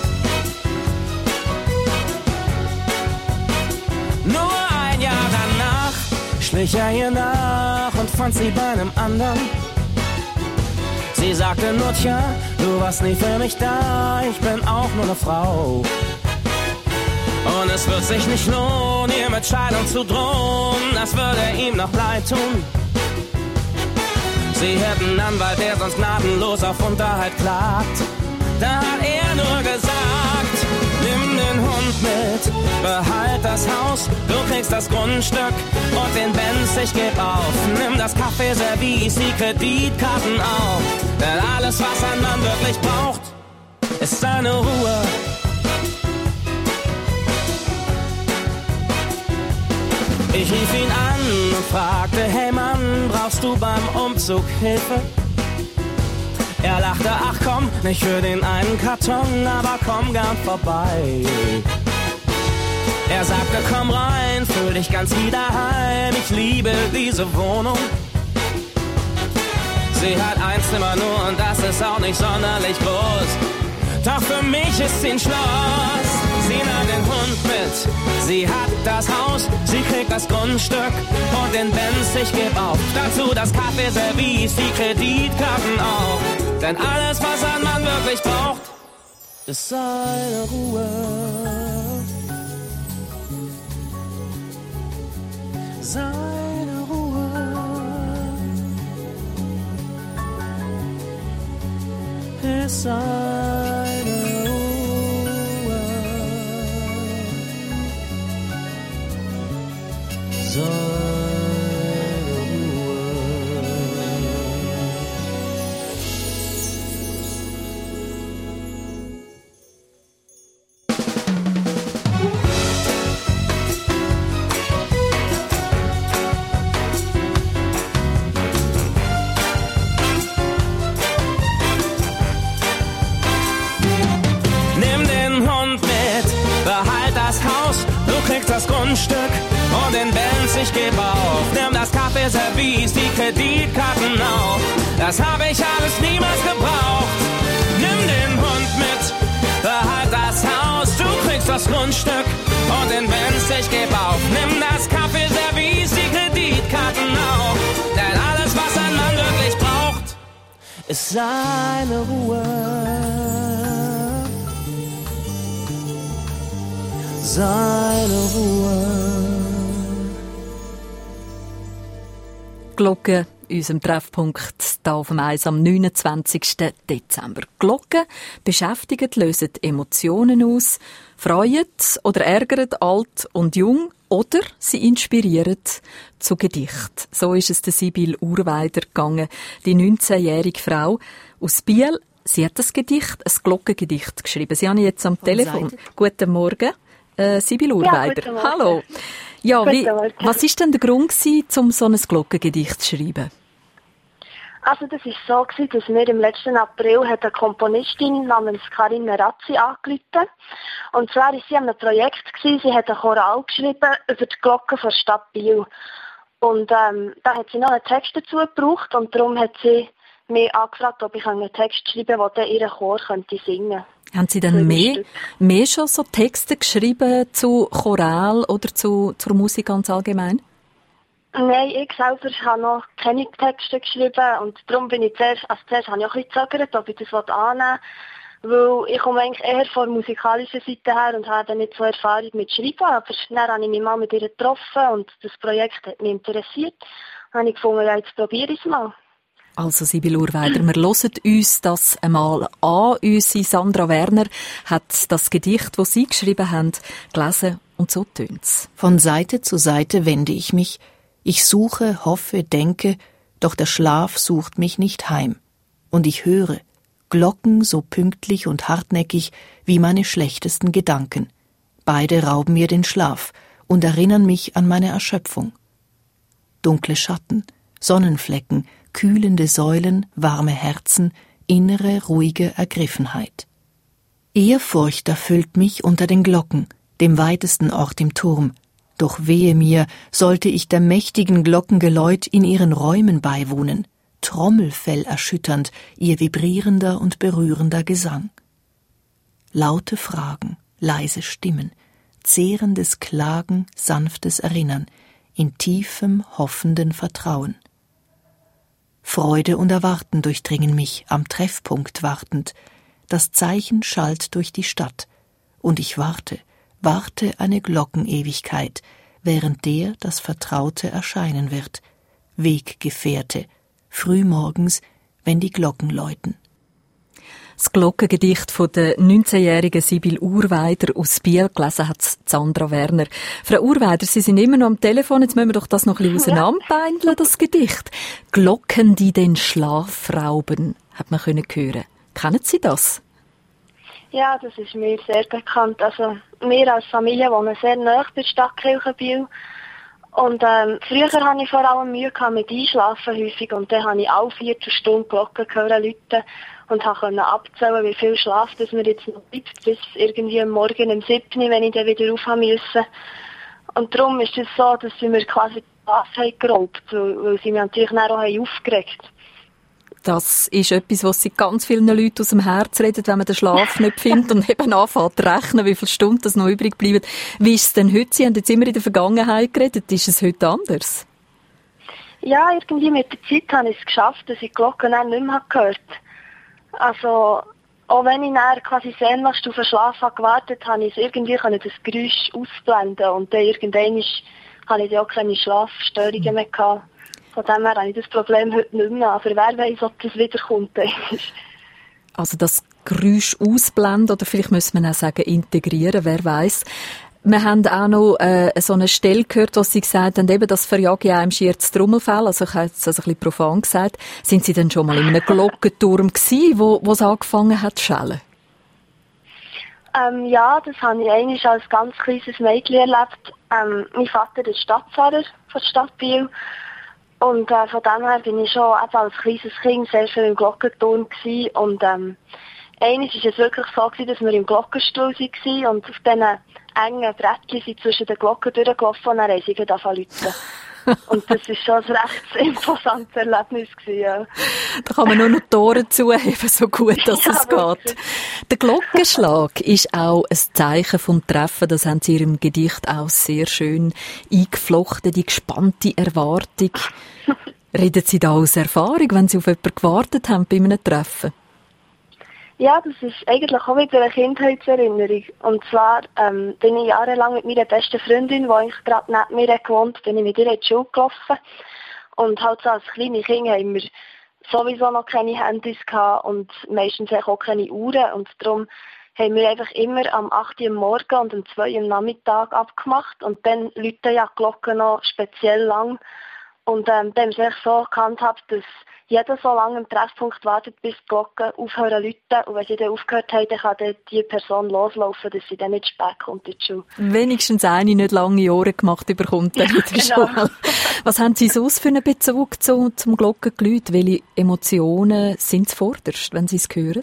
Nur ein Jahr danach schlich er ihr nach und fand sie bei einem anderen. Sie sagte nur, tja, du warst nie für mich da, ich bin auch nur eine Frau. Und es wird sich nicht lohnen, ihr mit Scheidung zu drohen, das würde ihm noch leid tun. Sie hätten einen Anwalt, der sonst gnadenlos auf Unterhalt klagt. Da hat er nur gesagt, nimm den Hund mit, behalt das Haus, du kriegst das Grundstück und den Benz, ich geb auf. Nimm das Kaffeeservice, die Kreditkarten auch, denn alles, was ein Mann wirklich braucht, ist seine Ruhe. Ich rief ihn an und fragte, hey Mann, brauchst du beim Umzug Hilfe? Er lachte, ach komm, nicht für den einen Karton, aber komm gern vorbei. Er sagte, komm rein, fühl dich ganz wieder heim, ich liebe diese Wohnung. Sie hat ein Zimmer nur und das ist auch nicht sonderlich groß. Doch für mich ist sie ein Schloss. Sie nahm den Hund mit, sie hat das Haus, sie kriegt das Grundstück und den Benz, ich geb auf. Dazu das Kaffeeservice, die Kreditkarten auch. Denn alles, was ein Mann wirklich braucht, ist seine Ruhe. seine Ruhe. Ist seine Ruhe. Seine das Grundstück und den Benz, ich geb auf. Nimm das Kaffeeservice, die Kreditkarten auch. Das hab ich alles niemals gebraucht. Nimm den Hund mit, behalt das Haus. Du kriegst das Grundstück und den Benz, ich geb auf. Nimm das Kaffeeservice, die Kreditkarten auch. Denn alles, was ein Mann wirklich braucht, ist seine Ruhe. Seine Ruhe. Glocken, unserem Treffpunkt hier auf dem Eis am 29. Dezember. Glocken beschäftigen, lösen Emotionen aus, freuen oder ärgern alt und jung oder sie inspirieren zu Gedicht. So ist es der Sibyl Urweider gegangen, die 19-jährige Frau aus Biel. Sie hat das Gedicht, ein Glockengedicht geschrieben. Sie habe ich jetzt am Telefon. Guten Morgen. Sibyl Urweider. Ja, hallo. Ja, was war denn der Grund gewesen, um so ein Glockengedicht zu schreiben? Also das war so gewesen, dass mir im letzten April hat eine Komponistin namens Karin Razzi angerufen. Und zwar war sie an einem Projekt gewesen, sie hat einen Choral geschrieben über die Glocken der Stadt Biel. Und da hat sie noch einen Text dazu gebraucht und darum hat sie mich angefragt, ob ich einen Text schreiben könnte, der ihren Chor könnte singen. Haben Sie dann mehr schon so Texte geschrieben zu Choral oder zur Musik ganz allgemein? Nein, ich selber habe noch keine Texte geschrieben und darum bin ich zuerst habe ich auch ein bisschen gezögert, ob ich das annehmen will, weil ich komme eigentlich eher von der musikalischen Seite her und habe dann nicht so Erfahrung mit Schreiben, aber dann habe ich mich mal mit ihr getroffen und das Projekt hat mich interessiert. Dann habe ich gefunden, ja, jetzt probiere ich es mal. Also Sibyl Urweider, wir hören uns das einmal an. Unsere Sandra Werner hat das Gedicht, das Sie geschrieben haben, gelesen und so tönt's. Von Seite zu Seite wende ich mich. Ich suche, hoffe, denke, doch der Schlaf sucht mich nicht heim. Und ich höre Glocken so pünktlich und hartnäckig wie meine schlechtesten Gedanken. Beide rauben mir den Schlaf und erinnern mich an meine Erschöpfung. Dunkle Schatten, Sonnenflecken, kühlende Säulen, warme Herzen, innere, ruhige Ergriffenheit. Ehrfurcht erfüllt mich unter den Glocken, dem weitesten Ort im Turm. Doch wehe mir, sollte ich der mächtigen Glockengeläut in ihren Räumen beiwohnen, Trommelfell erschütternd, ihr vibrierender und berührender Gesang. Laute Fragen, leise Stimmen, zehrendes Klagen, sanftes Erinnern, in tiefem, hoffenden Vertrauen. Freude und Erwarten durchdringen mich, am Treffpunkt wartend. Das Zeichen schallt durch die Stadt. Und ich warte eine Glockenewigkeit, während der das Vertraute erscheinen wird. Weggefährte, frühmorgens, wenn die Glocken läuten. Das Glockengedicht von der 19-jährigen Sibyl Urweider aus Biel, gelesen hat Sandra Werner. Frau Urweider, Sie sind immer noch am Telefon, jetzt müssen wir doch das noch ein bisschen auseinanderbeindeln, das Gedicht. Glocken, die den Schlaf rauben, hat man hören. Kennen Sie das? Ja, das ist mir sehr bekannt. Also wir als Familie wohnen sehr nahe bei der Stadtkirche Biel. Und früher hatte ich vor allem Mühe mit Einschlafen häufig und dann habe ich alle 4 Stunden Glocken hören läuten und konnte abzählen, wie viel Schlaf das mir jetzt noch bleibt, bis irgendwie morgen um 7 Uhr, wenn ich dann wieder aufhören musste. Und darum ist es so, dass sie mir quasi den Schlaf geraubt haben, weil sie mich natürlich dann auch aufgeregt haben. Das ist etwas, was sie ganz vielen Leuten aus dem Herz redet, wenn man den Schlaf nicht findet und eben anfängt zu rechnen, wie viele Stunden das noch übrig bleiben. Wie ist es denn heute? Sie haben jetzt immer in der Vergangenheit geredet. Ist es heute anders? Ja, irgendwie mit der Zeit habe ich es geschafft, dass ich die Glocken dann nicht mehr gehört habe. Also, auch wenn ich dann quasi sehnlichst auf den Schlaf gewartet habe, konnte ich irgendwie das Geräusch ausblenden und dann irgendwann habe ich dann auch keine Schlafstörungen mehr gehabt. Von dem her habe ich das Problem heute nicht mehr. Aber wer weiss, ob das wiederkommt. Also das Geräusch ausblenden oder vielleicht müssen wir auch sagen integrieren, wer weiss. Wir haben auch noch so eine Stelle gehört, wo Sie gesagt haben, eben, das verjage einem schier das Trommelfell. Also ich habe jetzt das ein bisschen profan gesagt. Sind Sie denn schon mal in einem Glockenturm gewesen, wo es angefangen hat zu schellen? Ja, das habe ich eigentlich als ganz kleines Mädchen erlebt. Mein Vater ist Stadtpfarrer von der Stadt Biel. Und von dem her bin ich schon als kleines Kind sehr viel im Glockenturm gewesen. Und einmal war es wirklich so gewesen, dass wir im Glockenstuhl waren und auf diesen engen Brettchen sind zwischen den Glocken durchgelaufen und dann haben sie angefangen zu läuten. Und das war schon ein recht imposantes Erlebnis gewesen, ja. Da kann man nur noch die Ohren zuheben, so gut, dass es geht. Der Glockenschlag ist auch ein Zeichen vom Treffen. Das haben Sie in Ihrem Gedicht auch sehr schön eingeflochten, die gespannte Erwartung. Reden Sie da aus Erfahrung, wenn Sie auf jemanden gewartet haben bei einem Treffen? Ja, das ist eigentlich auch wieder eine Kindheitserinnerung. Und zwar bin ich jahrelang mit meiner besten Freundin, die ich gerade neben mir gewohnt, bin ich mit ihr in die Schule gelaufen. Und halt so als kleine Kinder haben wir sowieso noch keine Handys gehabt und meistens auch keine Uhren. Und darum haben wir einfach immer am 8 Uhr am Morgen und am 2 Uhr am Nachmittag abgemacht. Und dann läuten ja die Glocken noch speziell lang. Und dann haben wir es so gehandhabt, dass jeder so lange am Treffpunkt wartet, bis die Glocken aufhören zu läuten. Und wenn sie dann aufgehört haben, dann kann dann die Person loslaufen, dass sie dann nicht spät kommt in die Schule. Wenigstens eine nicht lange Ohren gemacht bekommt dann in der Schule. Was haben Sie sonst für einen Bezug zum Glockengeläut? Welche Emotionen sind zuvorderst, wenn Sie es hören?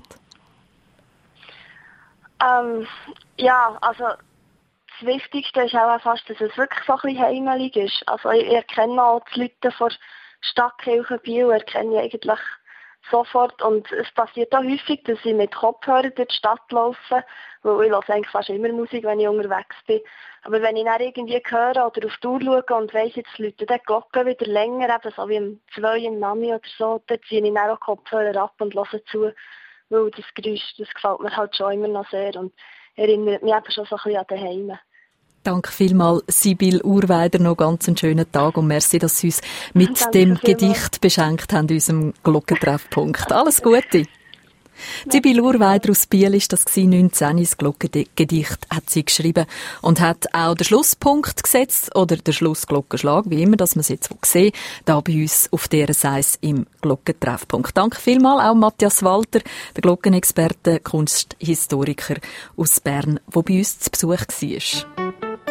Ja, also das Wichtigste ist auch fast, dass es wirklich so ein bisschen heimelig ist. Also ich erkenne auch die Leute von Stadtkirche Biel, erkenne ich eigentlich sofort. Und es passiert auch häufig, dass ich mit Kopfhörern durch die Stadt laufe, weil ich höre eigentlich fast immer Musik, wenn ich unterwegs bin. Aber wenn ich dann irgendwie höre oder auf die Uhr schaue und weiss, jetzt läuten die Glocken wieder länger, eben so wie um 2 im Nami oder so, dann ziehe ich dann auch Kopfhörer ab und höre zu, weil das Geräusch, das gefällt mir halt schon immer noch sehr und erinnert mich eben schon so ein bisschen an daheim. Danke vielmals, Sibyl Urweider, noch ganz einen schönen Tag und merci, dass Sie uns mit dem Gedicht beschenkt haben, unserem Glockentreffpunkt. Alles Gute! Sibyl Urweider aus Biel ist das 19, das Glockengedicht hat sie geschrieben und hat auch den Schlusspunkt gesetzt oder den Schlussglockenschlag, wie immer, dass man es jetzt sehen, da bei uns auf der Seite im Glockentreffpunkt. Danke vielmals auch Matthias Walter, der Glockenexperte, Kunsthistoriker aus Bern, der bei uns zu Besuch war.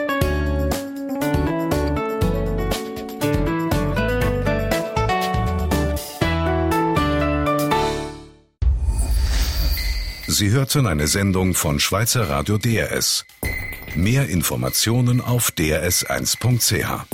Sie hörten eine Sendung von Schweizer Radio DRS. Mehr Informationen auf drs1.ch.